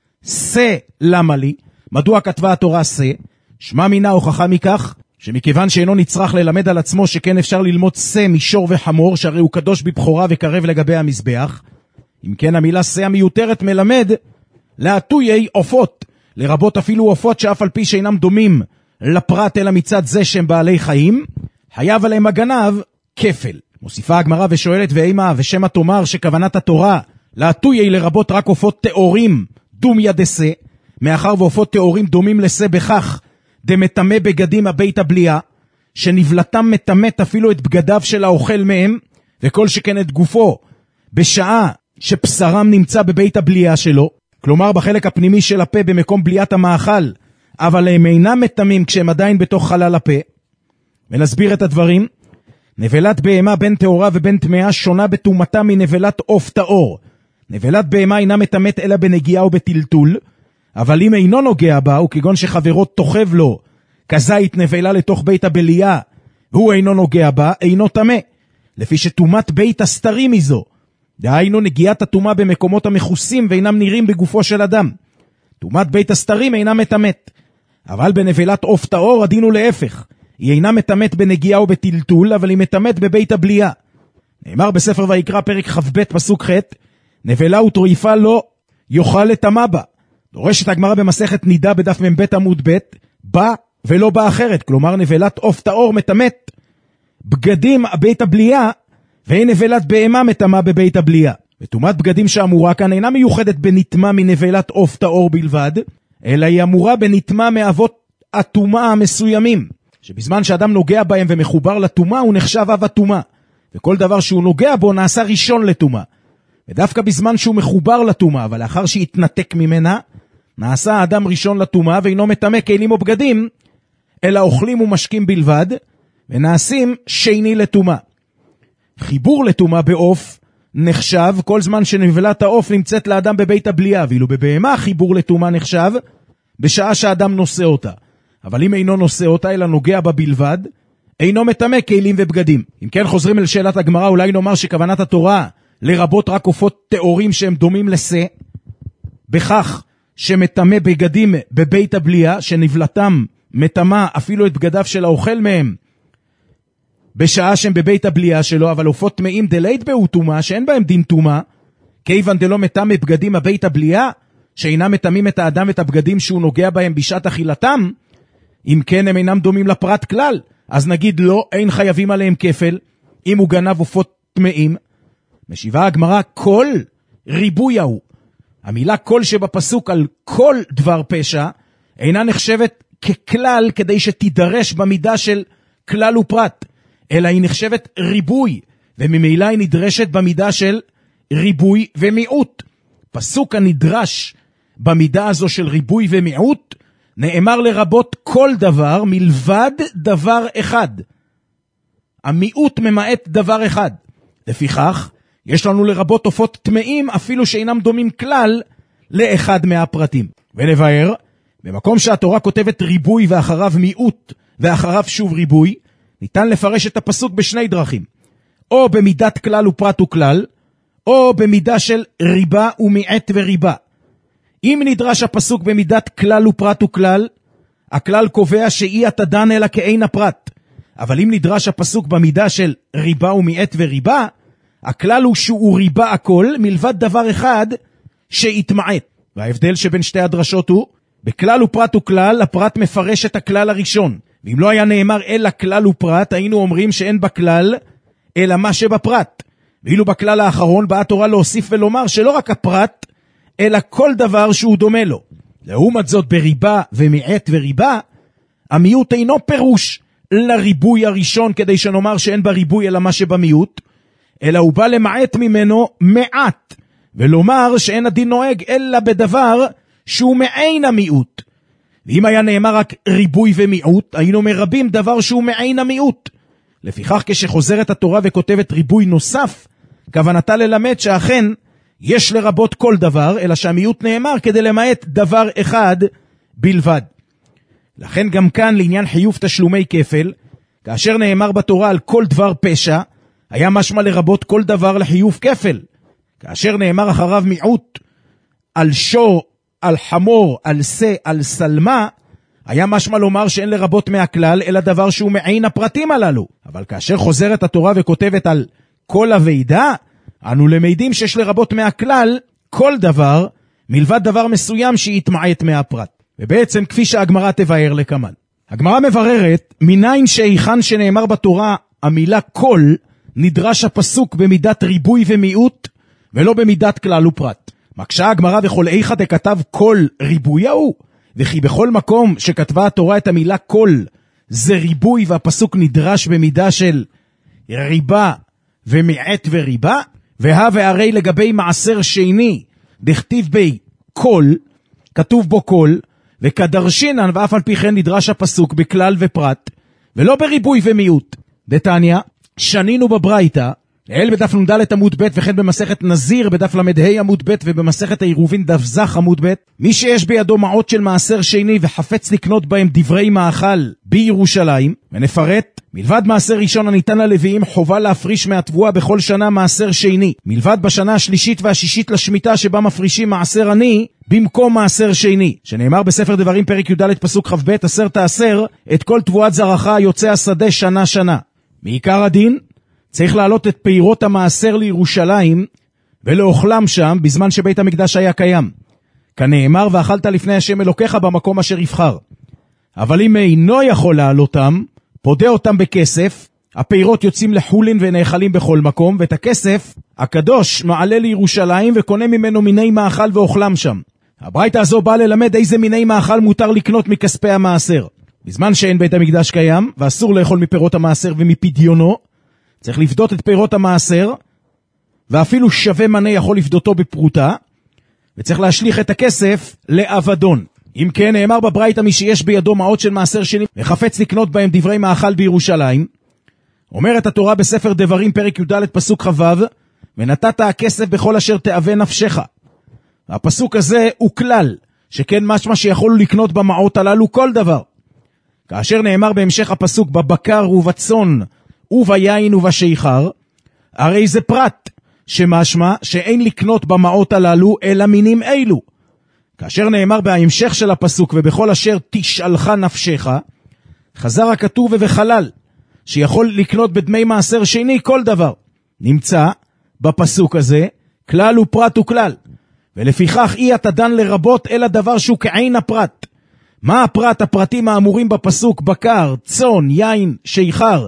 שא למה לי? מדוע כתבה התורה שא? שמע מינה הוכחה מכך, שמכיוון שאינו נצרך ללמד על עצמו שכן אפשר ללמוד שא משור וחמור, שהרי הוא קדוש בבחורה וקרב לגבי המזבח, אם כן המילה שא המיותרת מלמד להטויי עופות, לרבות אפילו עופות שאף על פי שאינם דומים לפרט אלא מצד זה שהם בעלי חיים, חייב עליהם הגנב כפל. מוסיפה הגמרא ושואלת, ואימה ושמה תאמר שכוונת התורה להטויי לרבות רק עופות תאורים דומיה דשא, מאחר ועופות תאורים דומים לשא בכך דמטמא בגדים הבית הבליעה, שנבלתם מטמאת אפילו את בגדיו של האוכל מהם, וכל שכן את גופו, בשעה שבשרם נמצא בבית הבליעה שלו, כלומר בחלק הפנימי של הפה במקום בליעת המאכל, אבל הם אינם מטמאים כשהם עדיין בתוך חלל הפה. ונסביר את הדברים. נבלת בהמה בין תאורה ובין טמאה שונה בתומתה מנבלת עוף טהור. נבלת בהמה אינה מטמאת אלא בנגיעה ובטלטול, אבל אם אינו נוגע בה, וכגון שחברו תוכב לו כזית נבלה לתוך בית הבליעה, והוא אינו נוגע בה, אינו טמא, לפי שתומת בית הסתרים מזו. דהיינו נגיעת התומה במקומות המחוסים ואינם נראים בגופו של אדם. תומת בית הסתרים אינה מטמאת. אבל בנבלת עוף טהור הדין הוא להפך. היא אינה מטמאת בנגיעה ובטלטול, אבל היא מטמאת בבית הבליעה. נאמר בספר ויקרא פרק כ"ב פסוק ח', נבלה וטרויפה לא יוכל לטמא בה. דורשת הגמרא במסכת נידה בדף מ"ב עמוד ב', בא ולא בא אחרת, כלומר נבלת עוף טהור מטמאת בגדים בית הבליעה, ואין נבלת בהמה מטמאה בבית הבליעה. וטומאת בגדים שאמורה כאן אינה מיוחדת בנטמא מנבלת עוף טהור בלבד, אלא היא אמורה בנטמא מאבות הטומאה המסוימים, שבזמן שאדם נוגע בהם ומחובר לטומאה הוא נחשב אב הטומאה, וכל דבר שהוא נוגע בו נעשה ראשון לטומאה. ודווקא בזמן שהוא מחובר לטומאה, אבל לאחר שהתנתק ממנה, נעשה האדם ראשון לטומאה, ואינו מטמא כלים או בגדים, אלא אוכלים ומשקים בלבד, ונעשים שני לטומאה. חיבור לטומאה בעוף נחשב כל זמן שנבלת העוף נמצאת לאדם בבית הבליעה, ואילו בבהמה חיבור לטומאה נחשב בשעה שהאדם נושא אותה. אבל אם אינו נושא אותה אלא נוגע בה בלבד, אינו מטמא כלים ובגדים. אם כן חוזרים אל שאלת הגמרא, אולי נאמר שכוונת התורה לרבות רק עופות תאורים שהם דומים לשא, בכך שמטמא בגדים בבית הבליעה, שנבלתם מטמא אפילו את בגדיו של האוכל מהם, בשעה שהם בבית הבליעה שלו, אבל עופות טמאים דלית באו טומאה, שאין בהם דין טומאה, כיוון דלא מטמא בגדים הבית הבליעה, שאינם מטמאים את האדם את הבגדים שהוא נוגע בהם בשעת אכילתם, אם כן הם אינם דומים לפרט כלל, אז נגיד לא, אין חייבים עליהם כפל, אם הוא גנב עופות טמאים. משיבה הגמרא, כל ריבוי ההוא. המילה כל שבפסוק על כל דבר פשע, אינה נחשבת ככלל כדי שתידרש במידה של כלל ופרט, אלא היא נחשבת ריבוי, וממילא היא נדרשת במידה של ריבוי ומיעוט. פסוק הנדרש במידה הזו של ריבוי ומיעוט, נאמר לרבות כל דבר מלבד דבר אחד. המיעוט ממעט דבר אחד. לפיכך, יש לנו לרבות עופות טמאים אפילו שאינם דומים כלל לאחד מהפרטים. ונבהר, במקום שהתורה כותבת ריבוי ואחריו מיעוט ואחריו שוב ריבוי, ניתן לפרש את הפסוק בשני דרכים, או במידת כלל ופרט וכלל, או במידה של ריבה ומיעט וריבה. אם נדרש הפסוק במידת כלל ופרט וכלל, הכלל קובע שאי התדן אלא כאין הפרט. אבל אם נדרש הפסוק במידה של ריבה ומיעט וריבה, הכלל הוא שהוא ריבה הכל, מלבד דבר אחד שהתמעט. וההבדל שבין שתי הדרשות הוא, בכלל ופרט וכלל, הפרט מפרש את הכלל הראשון. ואם לא היה נאמר אלא כלל ופרט, היינו אומרים שאין בכלל אלא מה שבפרט. ואילו בכלל האחרון באה התורה להוסיף ולומר שלא רק הפרט, אלא כל דבר שהוא דומה לו. לעומת זאת בריבה ומיעט וריבה, המיעוט אינו פירוש לריבוי הראשון, כדי שנאמר שאין בריבוי אלא מה שבמיעוט, אלא הוא בא למעט ממנו מעט, ולומר שאין הדין נוהג אלא בדבר שהוא מעין המיעוט. ואם היה נאמר רק ריבוי ומיעוט, היינו מרבים דבר שהוא מעין המיעוט. לפיכך כשחוזרת התורה וכותבת ריבוי נוסף, כוונתה ללמד שאכן יש לרבות כל דבר, אלא שהמיעוט נאמר כדי למעט דבר אחד בלבד. לכן גם כאן לעניין חיוב תשלומי כפל, כאשר נאמר בתורה על כל דבר פשע, היה משמע לרבות כל דבר לחיוב כפל. כאשר נאמר אחריו מיעוט על שור, על חמור, על שא, על סלמה, היה משמע לומר שאין לרבות מהכלל, אלא דבר שהוא מעין הפרטים הללו. אבל כאשר חוזרת התורה וכותבת על כל הוידה, אנו למדים שיש לרבות מהכלל כל דבר, מלבד דבר מסוים שיתמעט מהפרט. ובעצם כפי שהגמרא תבאר לכמן. הגמרא מבררת, מניין שאיכן שנאמר בתורה המילה כל, נדרש הפסוק במידת ריבוי ומיעוט, ולא במידת כלל ופרט. מקשה הגמרא וכל איכה דכתב כל ריבוי הוא, וכי בכל מקום שכתבה התורה את המילה כל, זה ריבוי והפסוק נדרש במידה של ריבה ומיעט וריבה, והא והרי לגבי מעשר שני, דכתיב בי כל, כתוב בו כל, וכדרשינן ואף על פי כן נדרש הפסוק בכלל ופרט, ולא בריבוי ומיעוט. דתניא, שנינו בברייתא, אל בדף נ"ד עמוד ב' וכן במסכת נזיר בדף למ"ה עמוד ב' ובמסכת העירובין דף זך עמוד ב', מי שיש בידו מעות של מעשר שני וחפץ לקנות בהם דברי מאכל בירושלים, ונפרט, מלבד מעשר ראשון הניתן ללוויים חובה להפריש מהתבואה בכל שנה מעשר שני, מלבד בשנה השלישית והשישית לשמיטה שבה מפרישים מעשר עני במקום מעשר שני, שנאמר בספר דברים פרק י"ד פסוק כ"ב, עשר תעשר את כל תבואת זרעך יוצא השדה שנה שנה. מעיקר הדין צריך להעלות את פירות המעשר לירושלים ולאוכלם שם בזמן שבית המקדש היה קיים. כנאמר ואכלת לפני השם אלוקיך במקום אשר יבחר. אבל אם אינו יכול להעלותם, פודה אותם בכסף, הפירות יוצאים לחולין ונאכלים בכל מקום, ואת הכסף הקדוש מעלה לירושלים וקונה ממנו מיני מאכל ואוכלם שם. הברייתא הזו באה ללמד איזה מיני מאכל מותר לקנות מכספי המעשר. בזמן שאין בית המקדש קיים ואסור לאכול מפירות המעשר ומפדיונו, צריך לפדות את פירות המעשר, ואפילו שווה מנה יכול לפדותו בפרוטה, וצריך להשליך את הכסף לאבדון. אם כן, נאמר בברייתא מי שיש בידו מעות של מעשר שני וחפץ לקנות בהם דברי מאכל בירושלים, אומרת התורה בספר דברים פרק י"ד פסוק ח"ו, ונתת הכסף בכל אשר תאווה נפשך. הפסוק הזה הוא כלל, שכן משמע שיכולו לקנות במעות הללו כל דבר. כאשר נאמר בהמשך הפסוק בבקר ובצאן וביין ובשיכר, הרי זה פרט, שמשמע שאין לקנות במעות הללו אלא מינים אלו. כאשר נאמר בהמשך של הפסוק ובכל אשר תשאלך נפשך, חזר הכתוב ובחלל, שיכול לקנות בדמי מעשר שני כל דבר. נמצא בפסוק הזה כלל ופרט וכלל, ולפיכך אי התדן לרבות אלא דבר שהוא כעין הפרט. מה הפרט? הפרטים האמורים בפסוק בקר, צאן, יין, שיכר,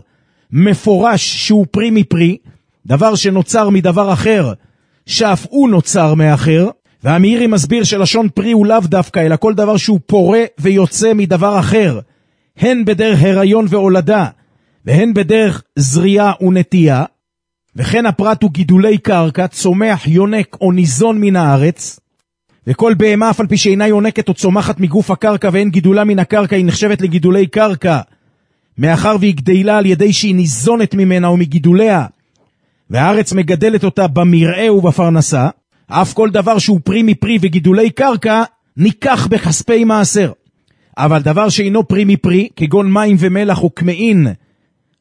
מפורש שהוא פרי מפרי, דבר שנוצר מדבר אחר, שאף הוא נוצר מאחר, והמאירי מסביר שלשון פרי הוא לאו דווקא, אלא כל דבר שהוא פורה ויוצא מדבר אחר, הן בדרך הריון והולדה, והן בדרך זריעה ונטייה, וכן הפרט הוא גידולי קרקע, צומח, יונק או ניזון מן הארץ, וכל בהמה אף על פי שאינה יונקת או צומחת מגוף הקרקע ואין גידולה מן הקרקע, היא נחשבת לגידולי קרקע, מאחר והיא גדלה על ידי שהיא ניזונת ממנה או מגידוליה, והארץ מגדלת אותה במרעה ובפרנסה. אף כל דבר שהוא פרי מפרי וגידולי קרקע ניקח בכספי מעשר. אבל דבר שאינו פרי מפרי, כגון מים ומלח וכמעין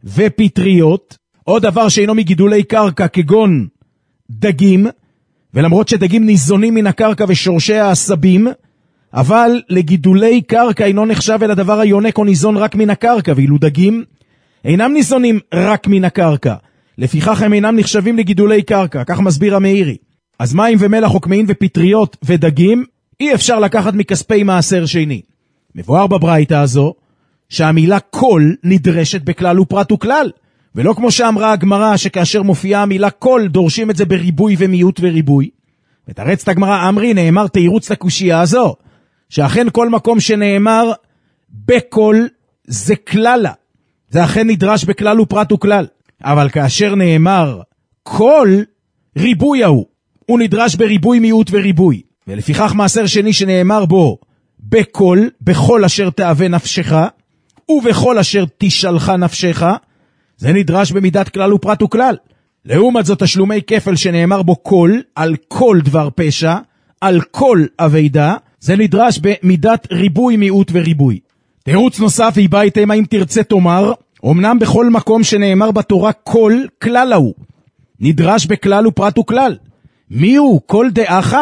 ופטריות, או דבר שאינו מגידולי קרקע כגון דגים, ולמרות שדגים ניזונים מן הקרקע ושורשי העשבים, אבל לגידולי קרקע אינו נחשב אל הדבר היונק או ניזון רק מן הקרקע, ואילו דגים אינם ניזונים רק מן הקרקע, לפיכך הם אינם נחשבים לגידולי קרקע, כך מסביר המאירי. אז מים ומלח וקמעין ופטריות ודגים אי אפשר לקחת מכספי מעשר שני. מבואר בברייתא הזו שהמילה כל נדרשת בכלל ופרט וכלל, ולא כמו שאמרה הגמרא שכאשר מופיעה המילה כל דורשים את זה בריבוי ומיעוט וריבוי. ותרץ את הגמרא אמרי, נאמר תירוץ לקושייה הזו, שאכן כל מקום שנאמר בכל זה כללה, זה אכן נדרש בכלל ופרט וכלל, אבל כאשר נאמר כל ריבוי ההוא, הוא נדרש בריבוי מיעוט וריבוי, ולפיכך מעשר שני שנאמר בו בכל, בכל אשר תאווה נפשך ובכל אשר תשלחה נפשך, זה נדרש במידת כלל ופרט וכלל. לעומת זאת תשלומי כפל שנאמר בו כל, על כל דבר פשע, על כל עבידה, זה נדרש במידת ריבוי מיעוט וריבוי. תירוץ נוסף היא בייתם, אם תרצה תאמר, אמנם בכל מקום שנאמר בתורה כל, כלל הוא נדרש בכלל ופרט וכלל. מי הוא? כל דאך.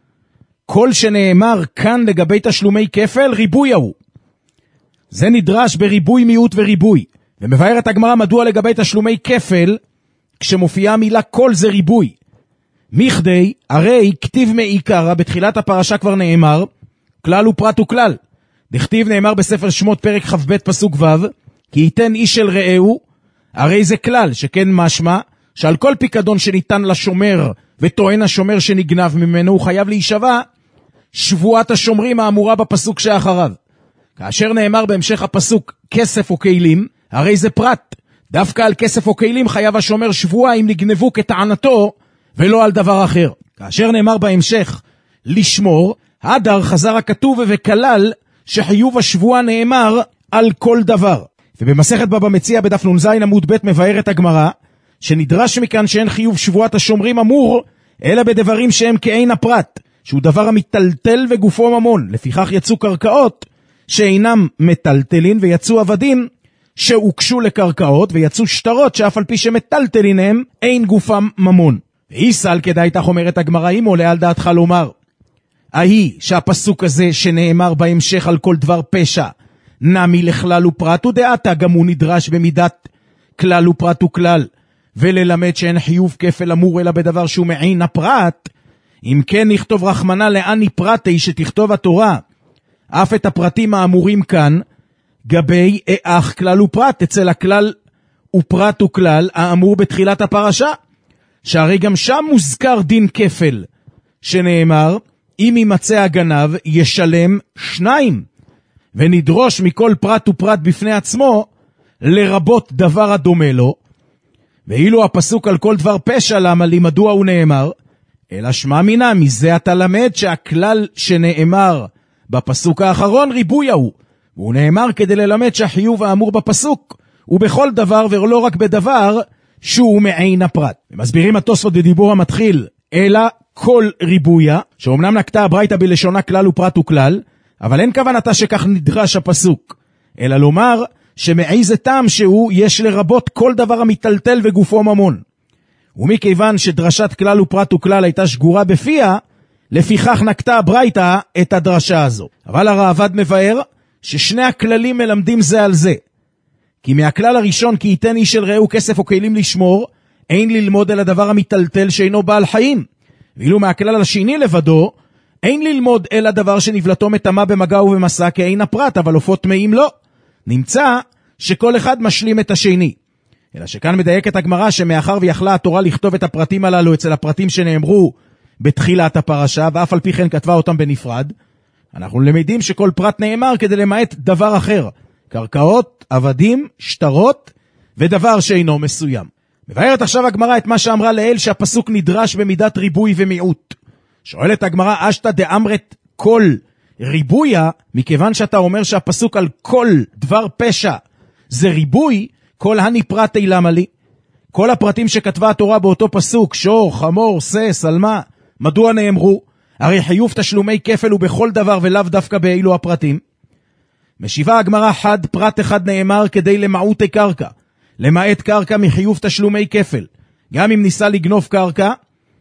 כל שנאמר כאן לגבי תשלומי כפל, ריבוי הוא, זה נדרש בריבוי מיעוט וריבוי. ומבארת הגמרא מדוע לגבי תשלומי כפל כשמופיעה מילה כל זה ריבוי. מכדי, הרי כתיב מעיקרא, בתחילת הפרשה כבר נאמר כלל ופרט וכלל. דכתיב נאמר בספר שמות פרק כ"ב פסוק ו', כי ייתן איש אל רעהו, הרי זה כלל, שכן משמע שעל כל פיקדון שניתן לשומר וטוען השומר שנגנב ממנו הוא חייב להישבע שבועת השומרים האמורה בפסוק שאחריו. כאשר נאמר בהמשך הפסוק כסף או כלים, הרי זה פרט, דווקא על כסף או כלים חייב השומר שבועה אם נגנבו כטענתו ולא על דבר אחר. כאשר נאמר בהמשך לשמור, הדר חזר הכתוב וכלל שחיוב השבועה נאמר על כל דבר. ובמסכת בבא מציעא בדף נ"ז עמוד ב' מבארת הגמרא שנדרש מכאן שאין חיוב שבועת השומרים אמור אלא בדברים שהם כעין הפרט, שהוא דבר המטלטל וגופו ממון. לפיכך יצאו קרקעות שאינם מטלטלין, ויצאו עבדים שהוקשו לקרקעות, ויצאו שטרות שאף על פי שמטלטלין הם אין גופם ממון. ואיסל כדאי תך אומרת הגמרא, אם עולה על דעתך לומר ההיא שהפסוק הזה שנאמר בהמשך על כל דבר פשע נמי לכלל ופרט ודעתה, גם הוא נדרש במידת כלל ופרט וכלל, וללמד שאין חיוב כפל אמור אלא בדבר שהוא מעין הפרט. אם כן נכתוב רחמנא לאני פרטי, שתכתוב התורה אף את הפרטים האמורים כאן גבי אך כלל ופרט, אצל הכלל ופרט וכלל האמור בתחילת הפרשה, שהרי גם שם מוזכר דין כפל שנאמר אם יימצא הגנב ישלם שניים, ונדרוש מכל פרט ופרט בפני עצמו לרבות דבר הדומה לו. ואילו הפסוק על כל דבר פשע למה לי מדוע הוא נאמר, אלא שמע מינה, מזה אתה למד שהכלל שנאמר בפסוק האחרון ריבוי הוא, והוא נאמר כדי ללמד שהחיוב האמור בפסוק הוא בכל דבר ולא רק בדבר שהוא מעין הפרט. ומסבירים התוספות בדיבור המתחיל אלא כל ריבויה, שאומנם נקטה הברייתא בלשונה כלל ופרט וכלל, אבל אין כוונתה שכך נדרש הפסוק, אלא לומר שמאיזה טעם שהוא יש לרבות כל דבר המטלטל וגופו ממון. ומכיוון שדרשת כלל ופרט וכלל הייתה שגורה בפיה, לפיכך נקטה הברייתא את הדרשה הזו. אבל הראב"ד מבאר ששני הכללים מלמדים זה על זה. כי מהכלל הראשון כי ייתן איש אל רעהו כסף או כלים לשמור, אין ללמוד על הדבר המטלטל שאינו בעל חיים. ואילו מהכלל השני לבדו, אין ללמוד אל הדבר שנבלתו מטמא במגע ובמסע כאין הפרט, אבל עופות טמאים לא. נמצא שכל אחד משלים את השני. אלא שכאן מדייקת הגמרא שמאחר ויכלה התורה לכתוב את הפרטים הללו אצל הפרטים שנאמרו בתחילת הפרשה, ואף על פי כן כתבה אותם בנפרד, אנחנו למדים שכל פרט נאמר כדי למעט דבר אחר, קרקעות, עבדים, שטרות ודבר שאינו מסוים. מבארת עכשיו הגמרא את מה שאמרה לאל שהפסוק נדרש במידת ריבוי ומיעוט. שואלת הגמרא אשתא דאמרת כל ריבויה, מכיוון שאתה אומר שהפסוק על כל דבר פשע זה ריבוי, כל הני פרטי למה לי? כל הפרטים שכתבה התורה באותו פסוק, שור, חמור, סס, אלמה, מדוע נאמרו? הרי חיוב תשלומי כפל הוא בכל דבר ולאו דווקא באילו הפרטים. משיבה הגמרא חד פרט אחד נאמר כדי למעוטי קרקע, למעט קרקע מחיוב תשלומי כפל. גם אם ניסה לגנוב קרקע,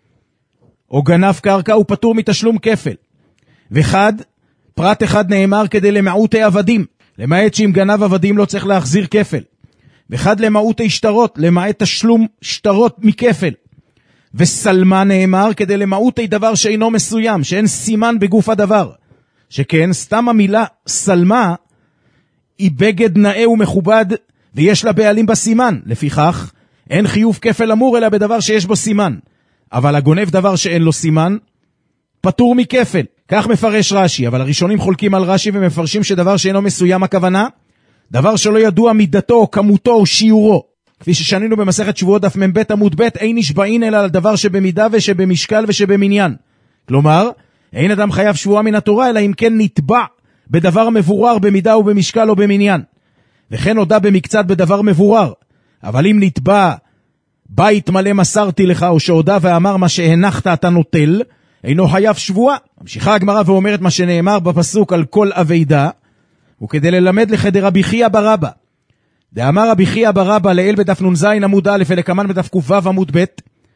או גנב קרקע, הוא פטור מתשלום כפל. וחד, פרט אחד נאמר כדי למעוטי עבדים, למעט שאם גנב עבדים לא צריך להחזיר כפל. וחד למעוטי שטרות, למעט תשלום שטרות מכפל. וסלמה נאמר כדי למעוטי דבר שאינו מסוים, שאין סימן בגוף הדבר. שכן סתם המילה סלמה היא בגד נאה ומכובד ויש לה בעלים בסימן. לפיכך אין חיוב כפל אמור אלא בדבר שיש בו סימן. אבל הגונב דבר שאין לו סימן פטור מכפל. כך מפרש רש"י, אבל הראשונים חולקים על רש"י ומפרשים שדבר שאינו מסוים הכוונה דבר שלא ידוע מידתו או כמותו או שיעורו. כפי ששנינו במסכת שבועות דף מ"ב עמוד ב', אין נשבעין אלא על דבר שבמידה ושבמשקל ושבמניין. כלומר, אין אדם חייב שבועה מן התורה אלא אם כן נתבע בדבר מבורר במידה ובמשקל או במניין. וכן הודע במקצת בדבר מבורר. אבל אם נתבע בית מלא מסרתי לך, או שהודע ואמר מה שהנחת אתה נוטל, אינו חייב שבועה. ממשיכה הגמרא ואומרת מה שנאמר בפסוק על כל אבידה, וכדי ללמד לך דרבי חייא בר אבא. דאמר רבי חייא בר אבא לעיל בדף נ"ז עמוד א' ולקמן בדף ק"ו עמוד ב',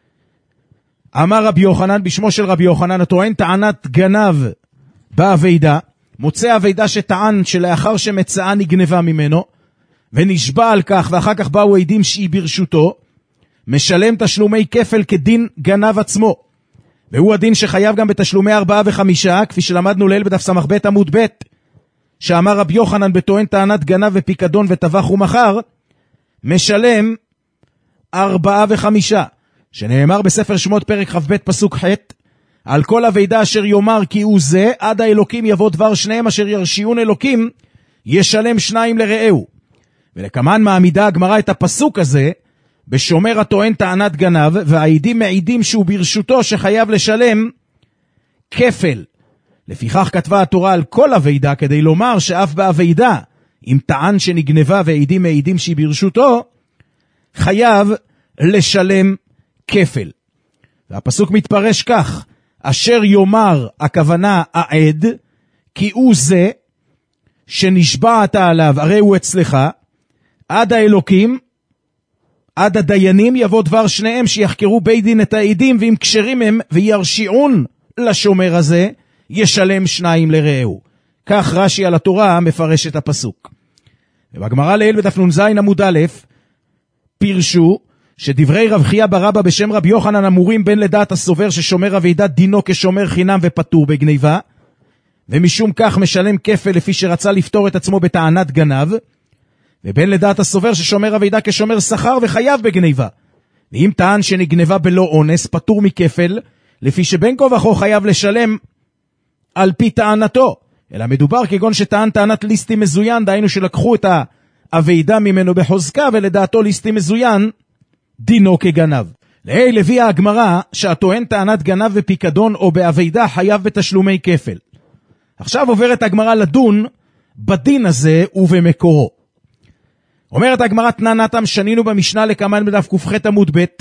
אמר רבי יוחנן בשמו של רבי יוחנן, הטוען טענת גנב באבידה, מוצא אבידה שטען שלאחר שמצאה נגנבה ממנו, ונשבע על כך ואחר כך באו עדים שהיא ברשותו, משלם תשלומי כפל כדין גנב עצמו. והוא הדין שחייב גם בתשלומי ארבעה וחמישה, כפי שלמדנו לעיל בדף סמ"ב עמוד ב', שאמר רבי יוחנן בטוען טענת גנב ופיקדון וטבח ומחר, משלם ארבעה וחמישה, שנאמר בספר שמות פרק כ"ב פסוק ח', על כל אבידה אשר יאמר כי הוא זה, עד האלוקים יבוא דבר שניהם אשר ירשיעון אלוקים, ישלם שניים לרעהו. ולכמן מעמידה הגמרא את הפסוק הזה, בשומר הטוען טענת גנב, והעדים מעידים שהוא ברשותו שחייב לשלם כפל. לפיכך כתבה התורה על כל אבידה, כדי לומר שאף באבידה, אם טען שנגנבה ועדים מעידים שהיא ברשותו, חייב לשלם כפל. והפסוק מתפרש כך, אשר יאמר הכוונה העד, כי הוא זה שנשבעת עליו, הרי הוא אצלך, עד האלוקים, עד הדיינים יבוא דבר שניהם שיחקרו בית דין את העדים, ואם כשרים הם וירשיעון לשומר הזה, ישלם שניים לרעהו. כך רש"י על התורה מפרש את הפסוק. ובגמרא לעיל בדף נ"ז עמוד א', פירשו שדברי רב חייא בר אבא בשם רבי יוחנן אמורים בין לדעת הסובר ששומר אבידה דינו כשומר חינם ופטור בגניבה, ומשום כך משלם כפל לפי שרצה לפתור את עצמו בטענת גנב, ובין לדעת הסובר ששומר אבידה כשומר שכר וחייב בגניבה, ואם טען שנגנבה בלא אונס פטור מכפל, לפי שבין כה וכה חייב לשלם על פי טענתו, אלא מדובר כגון שטען טענת ליסטי מזוין, דהיינו שלקחו את האבידה ממנו בחוזקה, ולדעתו ליסטי מזוין דינו כגנב. לעיל הביאה הגמרא שהטוען טענת גנב ופיקדון או באבידה חייב בתשלומי כפל. עכשיו עוברת הגמרא לדון בדין הזה ובמקורו. אומרת הגמרא תנא שנינו במשנה לקמן בדף ק"ח עמוד ב',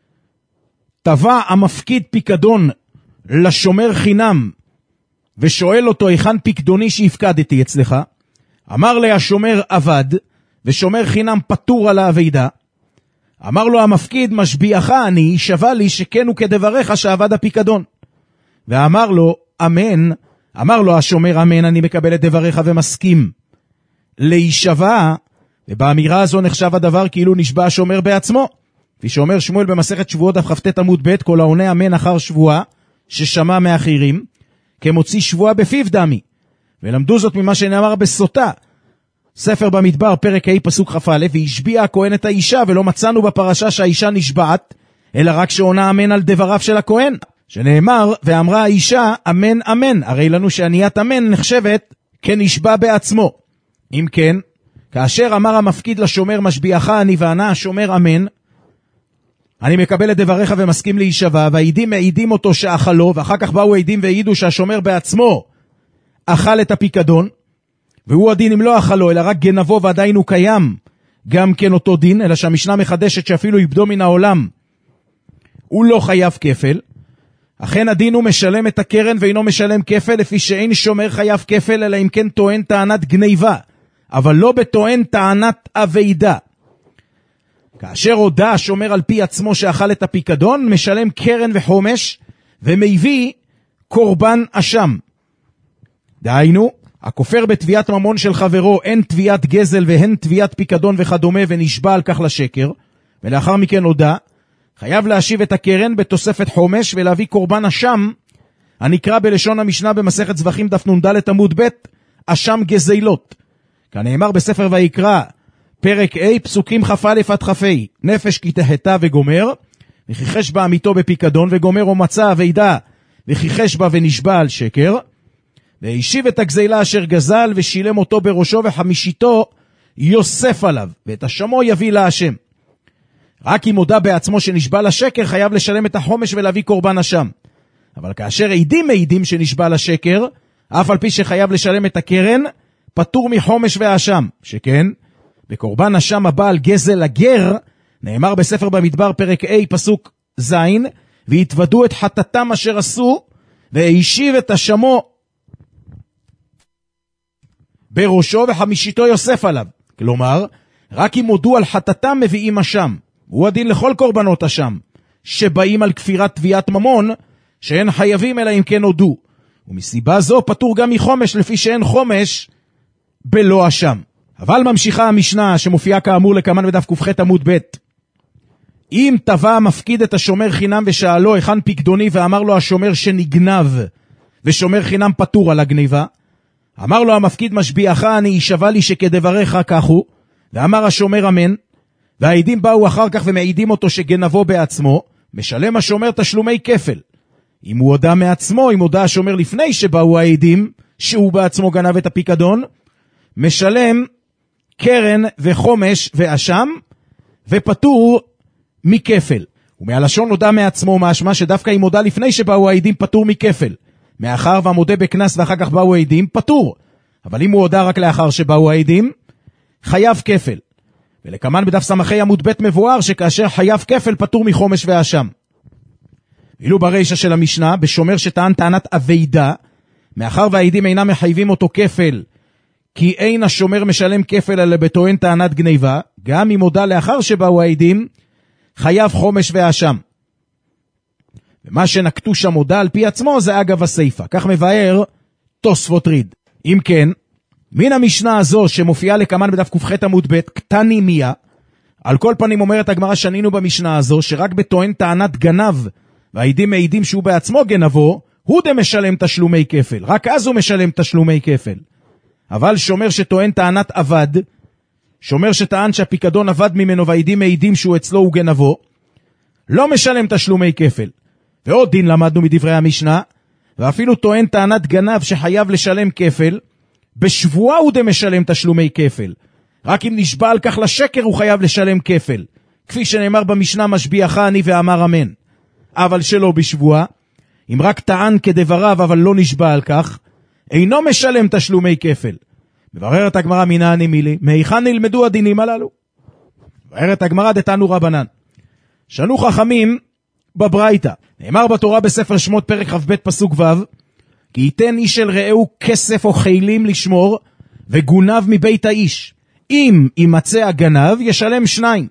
טבע המפקיד פיקדון לשומר חינם ושואל אותו היכן פיקדוני שהפקדתי אצלך, אמר לי השומר עבד ושומר חינם פטור על האבידה, אמר לו המפקיד משביעך אני, שווה לי שכן הוא כדבריך שעבד הפיקדון, ואמר לו אמן, אמר לו השומר אמן אני מקבל את דבריך ומסכים להישבע, ובאמירה הזו נחשב הדבר כאילו נשבע השומר בעצמו, כפי שאומר שמואל במסכת שבועות דף כ"ט עמוד ב', כל העונה אמן אחר שבועה ששמע מאחרים כמוציא שבועה בפיו דמי, ולמדו זאת ממה שנאמר בסוטה ספר במדבר פרק ה' פסוק כ"א, והשביע הכהן את האישה, ולא מצאנו בפרשה שהאישה נשבעת אלא רק שעונה אמן על דבריו של הכהן, שנאמר ואמרה האישה אמן אמן, הרי לנו שעניית אמן נחשבת כנשבע בעצמו. אם כן, כאשר אמר המפקיד לשומר משביעך אני, וענה השומר אמן אני מקבל את דבריך ומסכים להישבע, והעדים מעידים אותו שאכלו, ואחר כך באו עדים והעידו שהשומר בעצמו אכל את הפיקדון, והוא הדין אם לא אכלו אלא רק גנבו ועדיין הוא קיים גם כן אותו דין, אלא שהמשנה מחדשת שאפילו יבדו מן העולם הוא לא חייב כפל. אכן הדין הוא משלם את הקרן ואינו משלם כפל, לפי שאין שומר חייב כפל אלא אם כן טוען טענת גניבה, אבל לא בטוען טענת אבידה. כאשר הודע השומר על פי עצמו שאכל את הפיקדון, משלם קרן וחומש, ומביא קורבן אשם. דהיינו, הכופר בתביעת ממון של חברו, הן תביעת גזל והן תביעת פיקדון וכדומה, ונשבע על כך לשקר, ולאחר מכן הודע, חייב להשיב את הקרן בתוספת חומש, ולהביא קורבן אשם, הנקרא בלשון המשנה במסכת זבחים דף נ"ד עמוד ב', אשם גזילות. כנאמר בספר ויקרא, פרק A, פסוקים כ"א עד כ"ה, נפש כי תחתה וגומר, וכיחש בה עמיתו בפיקדון, וגומר או מצא אבידה, וכיחש בה ונשבע על שקר, והשיב את הגזילה אשר גזל, ושילם אותו בראשו, וחמישיתו יוסף עליו, ואת השמו יביא להשם. רק אם הודע בעצמו שנשבע לשקר, חייב לשלם את החומש ולהביא קורבן אשם. אבל כאשר עדים מעידים שנשבע לשקר, אף על פי שחייב לשלם את הקרן, פטור מחומש והאשם, שכן, בקורבן אשם הבא על גזל הגר, נאמר בספר במדבר פרק A פסוק ז', והתוודו את חטאתם אשר עשו, והשיב את אשמו בראשו, וחמישיתו יוסף עליו. כלומר, רק אם הודו על חטאתם מביאים אשם. הוא הדין לכל קורבנות אשם, שבאים על כפירת תביעת ממון, שאין חייבים אלא אם כן הודו. ומסיבה זו פטור גם מחומש, לפי שאין חומש בלא אשם. אבל ממשיכה המשנה שמופיעה כאמור לקמן בדף ק"ח עמוד ב'. אם תבע מפקיד את השומר חינם ושאלו היכן פיקדוני, ואמר לו השומר שנגנב, ושומר חינם פטור על הגניבה, אמר לו המפקיד משביעך אני יישבע לי שכדבריך כך הוא, ואמר השומר אמן, והעדים באו אחר כך ומעידים אותו שגנבו בעצמו, משלם השומר תשלומי כפל. אם הוא הודע מעצמו, אם הודע השומר לפני שבאו העדים שהוא בעצמו גנב את הפיקדון, משלם קרן וחומש ואשם, ופטור מכפל. ומהלשון הודע מעצמו משמע שדווקא אם הודע לפני שבאו העדים פטור מכפל. מאחר והמודה בכנס ואחר כך באו העדים, פטור. אבל אם הוא הודע רק לאחר שבאו העדים, חייב כפל. ולכמן בדף סמכי עמוד ב' מבואר שכאשר חייב כפל פטור מחומש ואשם. אילו ברישה של המשנה, בשומר שטען טענת אבידה, מאחר והעדים אינם מחייבים אותו כפל, כי אין השומר משלם כפל אלא בטוען טענת גניבה, גם אם הודע לאחר שבאו העדים, חייב חומש ואשם. ומה שנקטו שם הודע על פי עצמו זה אגב הסייפה. כך מבאר תוספות ריד. אם כן, מן המשנה הזו שמופיעה לכמן בדף ק"ח עמוד ב' קטני מיה, על כל פנים אומרת הגמרא שנינו במשנה הזו שרק בטוען טענת גנב, והעדים מעידים שהוא בעצמו גנבו, הוא דה משלם תשלומי כפל. רק אז הוא משלם תשלומי כפל. אבל שומר שטוען טענת עבד, שומר שטען שהפיקדון עבד ממנו והעדים מעידים שהוא אצלו הוא גנבו, לא משלם תשלומי כפל. ועוד דין למדנו מדברי המשנה, ואפילו טוען טענת גנב שחייב לשלם כפל, בשבועה הוא דה משלם תשלומי כפל. רק אם נשבע על כך לשקר הוא חייב לשלם כפל. כפי שנאמר במשנה משביעך אני ואמר אמן. אבל שלא בשבועה, אם רק טען כדבריו אבל לא נשבע על כך, אינו משלם תשלומי כפל. מבררת הגמרא מנעני מילי, מהיכן נלמדו הדינים הללו? מבררת הגמרא דתנו רבנן. שנו חכמים בברייתא. נאמר בתורה בספר שמות פרק כ"ב פסוק ו', כי ייתן איש אל רעהו כסף או חילים לשמור, וגונב מבית האיש. אם יימצא הגנב ישלם שניים.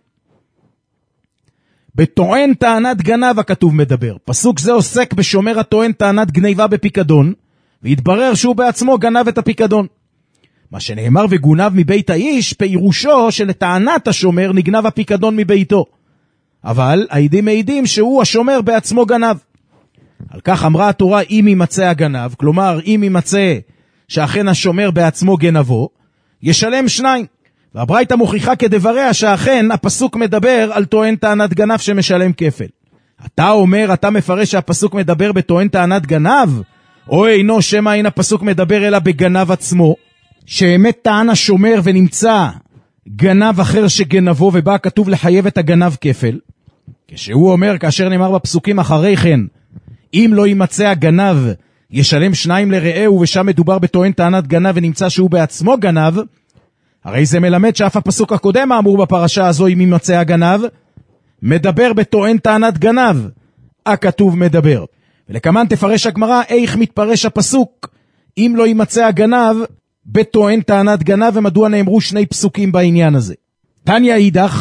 בטוען טענת גנב הכתוב מדבר. פסוק זה עוסק בשומר הטוען טענת גניבה בפיקדון, והתברר שהוא בעצמו גנב את הפיקדון. מה שנאמר וגונב מבית האיש, פירושו שלטענת השומר נגנב הפיקדון מביתו. אבל העדים מעידים שהוא השומר בעצמו גנב. על כך אמרה התורה אם יימצא הגנב, כלומר אם יימצא שאכן השומר בעצמו גנבו, ישלם שניים. והברייתא מוכיחה כדבריה שאכן הפסוק מדבר על טוען טענת גנב שמשלם כפל. אתה אומר, אתה מפרש שהפסוק מדבר בטוען טענת גנב, או אינו שמא אין הפסוק מדבר אלא בגנב עצמו, שאמת טען השומר ונמצא גנב אחר שגנבו ובא כתוב לחייב את הגנב כפל. כשהוא אומר, כאשר נאמר בפסוקים אחרי כן, אם לא יימצא הגנב ישלם שניים לרעהו, ושם מדובר בטוען טענת גנב ונמצא שהוא בעצמו גנב, הרי זה מלמד שאף הפסוק הקודם האמור בפרשה הזו אם יימצא הגנב, מדבר בטוען טענת גנב, הכתוב מדבר. ולכמן תפרש הגמרא איך מתפרש הפסוק אם לא יימצא הגנב בטוען טענת גנב, ומדוע נאמרו שני פסוקים בעניין הזה. תניא אידך,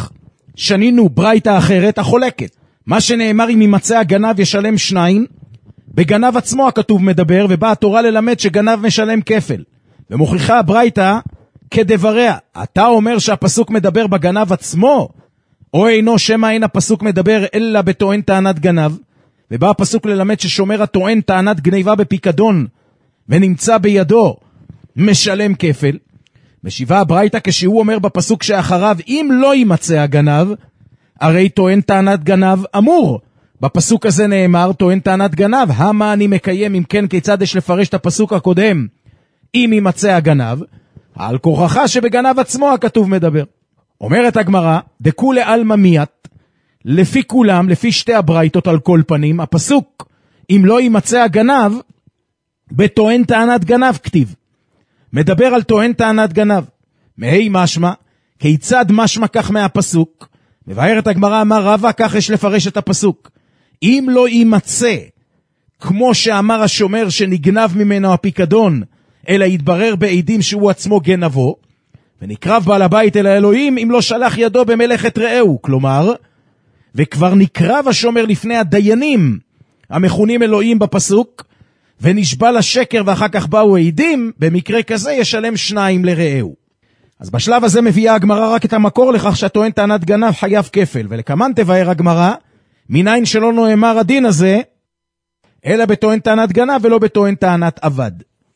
שנינו ברייתא אחרת החולקת. מה שנאמר אם ימצא הגנב ישלם שניים, בגנב עצמו הכתוב מדבר, ובאה התורה ללמד שגנב משלם כפל. ומוכיחה הברייתא כדבריה. אתה אומר שהפסוק מדבר בגנב עצמו, או אינו שמה אין הפסוק מדבר אלא בטוען טענת גנב, ובא הפסוק ללמד ששומר הטוען טענת גניבה בפיקדון, ונמצא בידו משלם כפל. משיבה הברייתא כשהוא אומר בפסוק שאחריו, אם לא יימצא הגנב, הרי טוען טענת גנב אמור. בפסוק הזה נאמר, טוען טענת גנב, המה אני מקיים, אם כן כיצד יש לפרש את הפסוק הקודם, אם יימצא הגנב, על כוחך שבגנב עצמו הכתוב מדבר. אומרת הגמרא, דכולי עלמא מיית, לפי כולם, לפי שתי הברייתות על כל פנים, הפסוק, אם לא יימצא הגנב, בטוען טענת גנב כתיב. מדבר על טוען טענת גנב. מהי משמע? כיצד משמע כך מהפסוק? מבארת הגמרא, אמר רבא, כך יש לפרש את הפסוק. אם לא יימצא, כמו שאמר השומר שנגנב ממנו הפיקדון, אלא יתברר בעדים שהוא עצמו גנבו, ונקרב בעל הבית אל האלוהים, אם לא שלח ידו במלאכת רעהו. כלומר, וכבר נקרב השומר לפני הדיינים, המכונים אלוהים בפסוק, ונשבע לשקר ואחר כך באו עדים, במקרה כזה ישלם שניים לרעהו. אז בשלב הזה מביאה הגמרא רק את המקור לכך שהטוען טענת גנב חייב כפל, ולכמן תבאר הגמרא, מניין שלא נאמר הדין הזה, אלא בטוען טענת גנב ולא בטוען טענת עבד.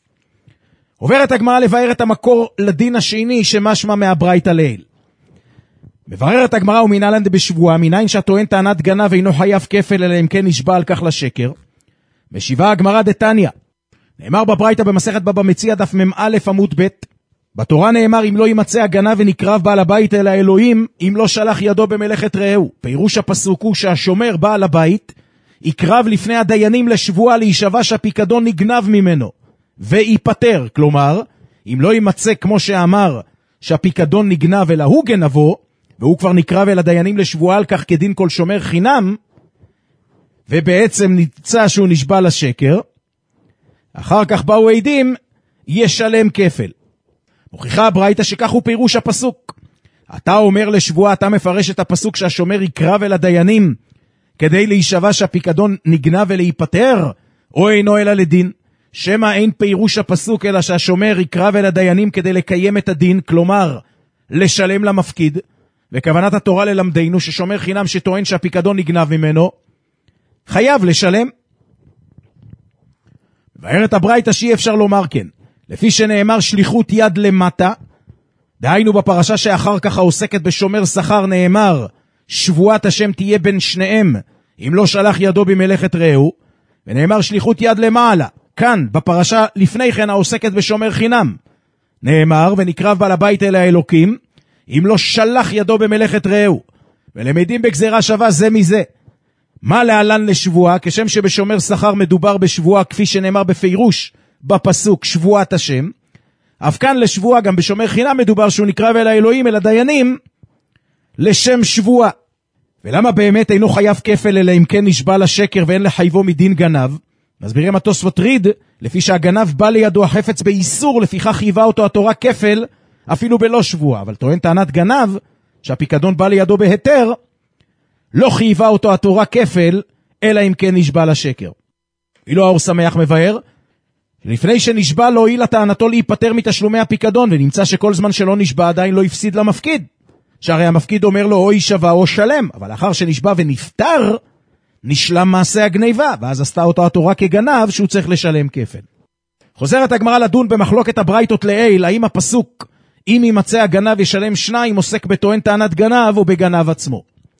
עוברת הגמרא לבאר את המקור לדין השני שמשמע מהברייתא לעיל. מבררת הגמרא ומנהלן דבשבועה, מניין שהטוען טענת גנב אינו חייב כפל אלא אם כן נשבע על כך לשקר. משיבה הגמרא דתניא, נאמר בברייתא במסכת בבא מציעא דף מ"א עמוד ב', בתורה נאמר אם לא יימצא הגנב ונקרב בעל הבית אל האלוהים, אם לא שלח ידו במלאכת רעהו. פירוש הפסוק הוא שהשומר בעל הבית יקרב לפני הדיינים לשבועה להישבע שהפיקדון נגנב ממנו ויפטר. כלומר, אם לא יימצא כמו שאמר שהפיקדון נגנב אלא הוא גנבו, והוא כבר נקרב אל הדיינים לשבועה על כך כדין כל שומר חינם, ובעצם נמצא שהוא נשבע לשקר, אחר כך באו עדים, ישלם כפל. מוכיחה הברייתא שכך הוא פירוש הפסוק. אתה אומר לשבועה, אתה מפרש את הפסוק שהשומר יקרב אל הדיינים, כדי להישבע שהפיקדון נגנב ולהיפטר, או אינו אלא לדין. שמה אין פירוש הפסוק אלא שהשומר יקרב אל הדיינים כדי לקיים את הדין, כלומר לשלם למפקיד, וכוונת התורה ללמדנו ששומר חינם שטוען שהפיקדון נגנב ממנו, חייב לשלם. מבארת הברייתא שאי אפשר לומר כן, לפי שנאמר שליחות יד למטה, דהיינו בפרשה שאחר כך העוסקת בשומר שכר נאמר, שבועת השם תהיה בין שניהם, אם לא שלח ידו במלאכת רעהו, ונאמר שליחות יד למעלה. כאן, בפרשה לפני כן העוסקת בשומר חינם, נאמר, ונקרב בעל הבית אל האלוקים, אם לא שלח ידו במלאכת רעהו, ולמדים בגזרה שווה זה מזה. מה להלן לשבועה? כשם שבשומר שכר מדובר בשבועה, כפי שנאמר בפירוש בפסוק שבועת השם, אף כאן לשבועה גם בשומר חינם מדובר שהוא נקרב אל האלוהים, אל הדיינים, לשם שבועה. ולמה באמת אינו חייב כפל אלא אם כן נשבע לשקר ואין לחייבו מדין גנב? מסבירים התוספות ריד, לפי שהגנב בא לידו החפץ באיסור, לפיכך חייבה אותו התורה כפל אפילו בלא שבועה. אבל טוען טענת גנב שהפיקדון בא לידו בהיתר, לא חייבה אותו התורה כפל אלא אם כן נשבע לשקר. אילו האור שמח מבאר, לפני שנשבע לא הועילה טענתו להיפטר מתשלומי הפיקדון, ונמצא שכל זמן שלא נשבע עדיין לא הפסיד למפקיד, שהרי המפקיד אומר לו או יישבע או שלם, אבל לאחר שנשבע ונפטר נשלם מעשה הגניבה, ואז עשתה אותו התורה כגנב שהוא צריך לשלם כפל. חוזרת הגמרא לדון במחלוקת הברייתות לעיל, האם הפסוק אם יימצא הגנב ישלם שניים עוסק בטוען טענת גנב או בגנב עצמו.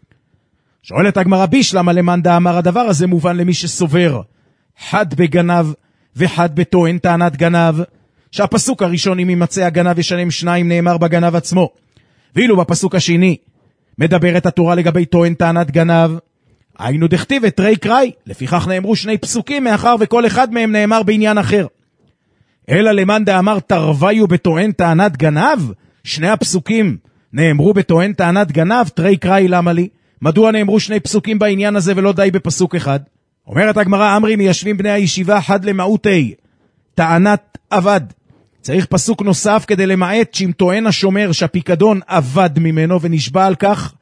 שואלת הגמרא בישלמה למאן דאמר, הדבר הזה מובן למי שסובר חד בגנב וחד בטוען טענת גנב, שהפסוק הראשון אם יימצא הגנב ישלם שניים נאמר בגנב עצמו, ואילו בפסוק השני מדברת התורה לגבי טוען טענת גנב, היינו דכתיב את תרי קראי, לפיכך נאמרו שני פסוקים מאחר וכל אחד מהם נאמר בעניין אחר. אלא למאן דאמר תרוויו בטוען טענת גנב, שני הפסוקים נאמרו בטוען טענת גנב, תרי קראי למה לי? מדוע נאמרו שני פסוקים בעניין הזה ולא די בפסוק אחד? אומרת הגמרא, אמרי מיישבים בני הישיבה חד למעוטי טענת עבד. צריך פסוק נוסף כדי למעט שאם טוען השומר שהפיקדון עבד ממנו ונשבע על כך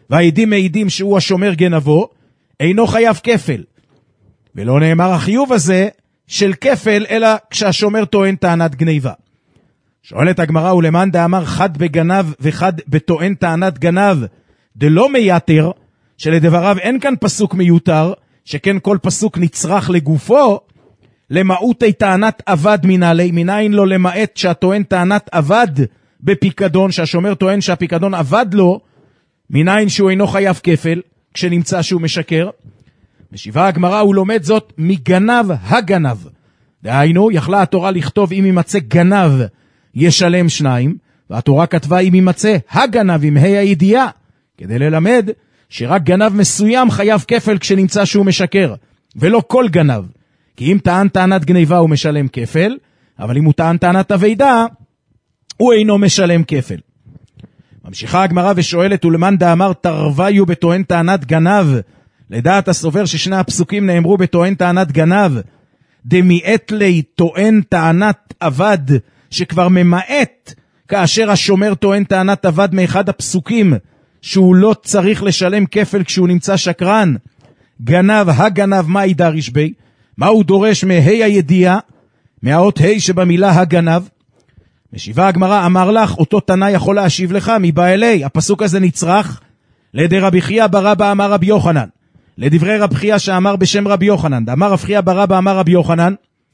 והעדים מעידים שהוא השומר גנבו, אינו חייב כפל. ולא נאמר החיוב הזה של כפל, אלא כשהשומר טוען טענת גניבה. שואלת הגמרא, ולמאן דאמר חד בגנב וחד בטוען טענת גנב, דלא מייתר, שלדבריו אין כאן פסוק מיותר, שכן כל פסוק נצרך לגופו, למעוטי טענת עבד מנהלי, מניין לו למעט שהטוען טענת עבד בפיקדון, שהשומר טוען שהפיקדון עבד לו, מניין שהוא אינו חייב כפל, כשנמצא שהוא משקר. משיבה הגמרא, הוא לומד זאת מגנב הגנב. דהיינו, יכלה התורה לכתוב אם יימצא גנב ישלם שניים, והתורה כתבה אם יימצא הגנב עם ה' הידיעה, כדי ללמד שרק גנב מסוים חייב כפל כשנמצא שהוא משקר, ולא כל גנב. כי אם טען טענת גניבה הוא משלם כפל, אבל אם הוא טען טענת אבידה, הוא אינו משלם כפל. ממשיכה הגמרא ושואלת, ולמאן דאמר תרוויו בטוען טענת גנב, לדעת הסובר ששני הפסוקים נאמרו בטוען טענת גנב, דמיעת לי טוען טענת עבד, שכבר ממעט כאשר השומר טוען טענת עבד מאחד הפסוקים, שהוא לא צריך לשלם כפל כשהוא נמצא שקרן. גנב הגנב מה ידריש בי? מה הוא דורש מהי הידיעה, מהאות ה' שבמילה הגנב? משיבה הגמרא, אמר לך, אותו תנא יכול להשיב לך, מבא אלי, הפסוק הזה נצרך, לידי רבי חייא בר אבא אמר רבי יוחנן, לדברי רבי חייא שאמר בשם רבי יוחנן, אמר רבי חייא בר אבא אמר רבי יוחנן,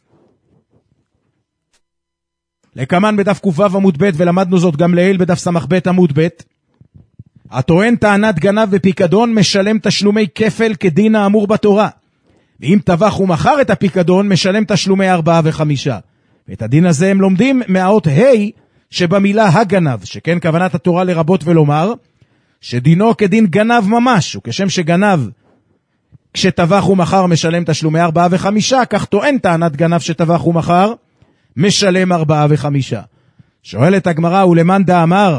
לקמן בדף ק"ו עמוד ב', ולמדנו זאת גם לעיל בדף סמ"ב עמוד ב', הטוען טענת גנב בפיקדון משלם תשלומי כפל כדין האמור בתורה, ואם טבח ומכר את הפיקדון משלם תשלומי ארבעה וחמישה. ואת הדין הזה הם לומדים מהאות ה' שבמילה הגנב, שכן כוונת התורה לרבות ולומר שדינו כדין גנב ממש, וכשם שגנב כשטבח ומכר משלם תשלומי ארבעה וחמישה, כך טוען טענת גנב שטבח ומכר משלם ארבעה וחמישה. שואלת הגמרא, ולמאן דאמר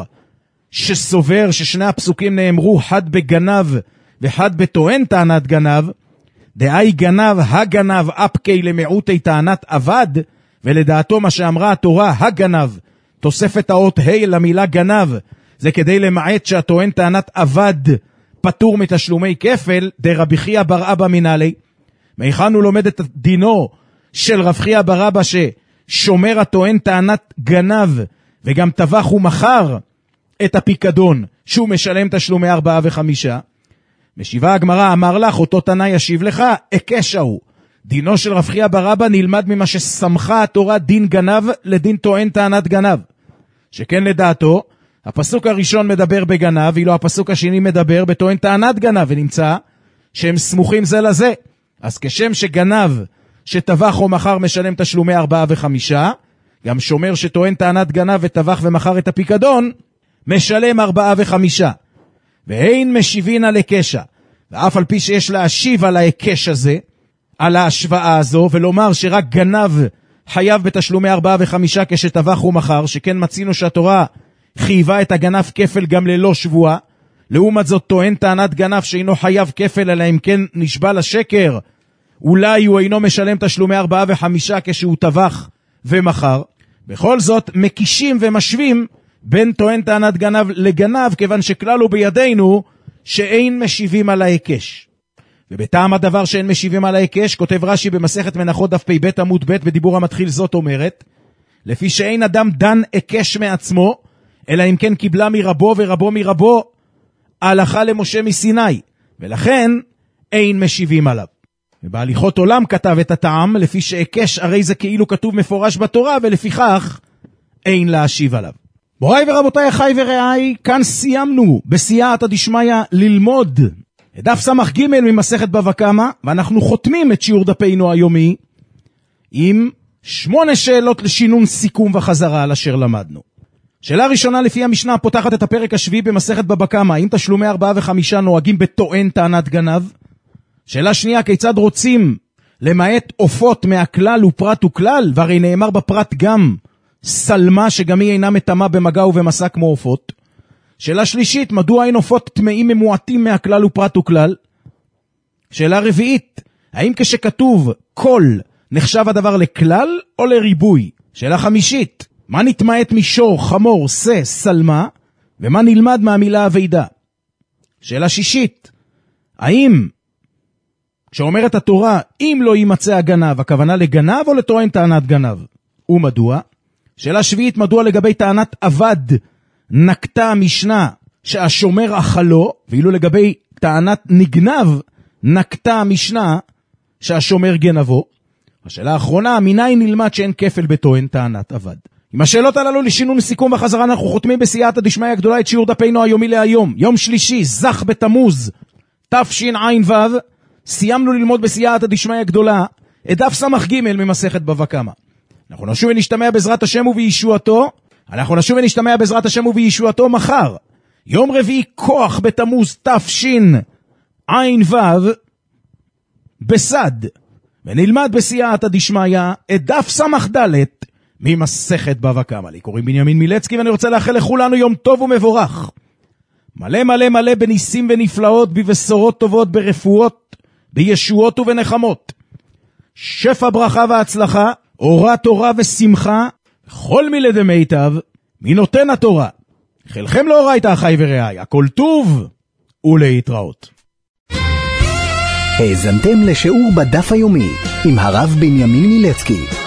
שסובר ששני הפסוקים נאמרו חד בגנב וחד בטוען טענת גנב, דאי גנב הגנב אפקי למיעוטי טענת עבד, ולדעתו מה שאמרה התורה הגנב, תוספת האות ה' למילה גנב, זה כדי למעט שהטוען טענת עבד פטור מתשלומי כפל, דרבי חייא בר אבא מנהלי. מהיכן הוא לומד את דינו של רבי חייא בר אבא ששומר הטוען טענת גנב וגם טבח ומכר את הפיקדון שהוא משלם תשלומי ארבעה וחמישה? משיבה הגמרא, אמר לך, אותו תנא ישיב לך, הקשה הוא. דינו של רבי חייא בר אבא נלמד ממה שסמכה התורה דין גנב לדין טוען טענת גנב, שכן לדעתו הפסוק הראשון מדבר בגנב, ואילו הפסוק השני מדבר בטוען טענת גנב, ונמצא שהם סמוכים זה לזה. אז כשם שגנב שטבח או מחר משלם תשלומי ארבעה וחמישה, גם שומר שטוען טענת גנב וטבח ומחר את הפיקדון משלם ארבעה וחמישה. ואין משיבין על הקשה, ואף על פי שיש להשיב על ההיקש הזה, על ההשוואה הזו, ולומר שרק גנב חייב בתשלומי ארבעה וחמישה כשטבח ומחר, שכן מצינו שהתורה חייבה את הגנב כפל גם ללא שבועה. לעומת זאת טוען טענת גנב שאינו חייב כפל, אלא אם כן נשבע לשקר, אולי הוא אינו משלם תשלומי ארבעה וחמישה כשהוא טבח ומחר. בכל זאת מקישים ומשווים בין טוען טענת גנב לגנב, כיוון שכלל הוא בידינו שאין משיבים על ההיקש. ובטעם הדבר שאין משיבים על ההיקש, כותב רש"י במסכת מנחות דף פ"ב עמוד ב' בדיבור המתחיל, זאת אומרת, לפי שאין אדם דן היקש מעצמו, אלא אם כן קיבלה מרבו ורבו מרבו, הלכה למשה מסיני, ולכן אין משיבים עליו. ובהליכות עולם כתב את הטעם, לפי שהיקש הרי זה כאילו כתוב מפורש בתורה, ולפיכך אין להשיב עליו. בוריי ורבותיי, אחי ורעי, כאן סיימנו בסייעתא דשמיא ללמוד את דף סמך ג' ממסכת בבא קמא, ואנחנו חותמים את שיעור דפינו היומי עם שמונה שאלות לשינון סיכום וחזרה על אשר למדנו. שאלה ראשונה, לפי המשנה פותחת את הפרק השביעי במסכת בבא קמא, האם תשלומי ארבעה וחמישה נוהגים בטוען טענת גנב? שאלה שנייה, כיצד רוצים למעט עופות מהכלל ופרט וכלל, והרי נאמר בפרט גם סלמה שגם היא אינה מטמאה במגע ובמסע כמו עופות. שאלה שלישית, מדוע אין עופות טמאים ממועטים מהכלל ופרט וכלל? שאלה רביעית, האם כשכתוב כל נחשב הדבר לכלל או לריבוי? שאלה חמישית, מה נתמעט משור, חמור, שא, סלמה, ומה נלמד מהמילה אבידה? שאלה שישית, האם כשאומרת התורה, אם לא יימצא הגנב, הכוונה לגנב או לטוען טענת גנב? ומדוע? שאלה שביעית, מדוע לגבי טענת עבד נקטה המשנה שהשומר אכלו, ואילו לגבי טענת נגנב נקטה המשנה שהשומר גנבו? השאלה האחרונה, מניין נלמד שאין כפל בטוען טענת עבד? עם השאלות הללו לשינון סיכום וחזרה אנחנו חותמים בסייעתא דשמיא הגדולה את שיעור דפינו היומי להיום, יום שלישי, זך בתמוז, תשע"ו. סיימנו ללמוד בסייעתא דשמיא הגדולה את דף סמך ג' ממסכת בבא קמא. אנחנו נשוב ונשתמע בעזרת השם ובישועתו, אנחנו נשוב ונשתמע בעזרת השם ובישועתו מחר, יום רביעי כוח בתמוז תשע"ו בסד, ונלמד בסייעתא דשמיא את דף סמך ד' ממסכת בבא קמא. לי קוראים בנימין מילצקי ואני רוצה לאחל לכולנו יום טוב ומבורך, מלא מלא מלא בניסים ונפלאות, בבשורות טובות, ברפואות, בישועות ובנחמות, שפע ברכה והצלחה, אורה תורה ושמחה, כל מילי דמיטב מנותן התורה. חלכם לאורייתא אחי ורעי, הכל טוב ולהתראות. האזנתם לשיעור בדף היומי עם הרב בנימין מילצקי.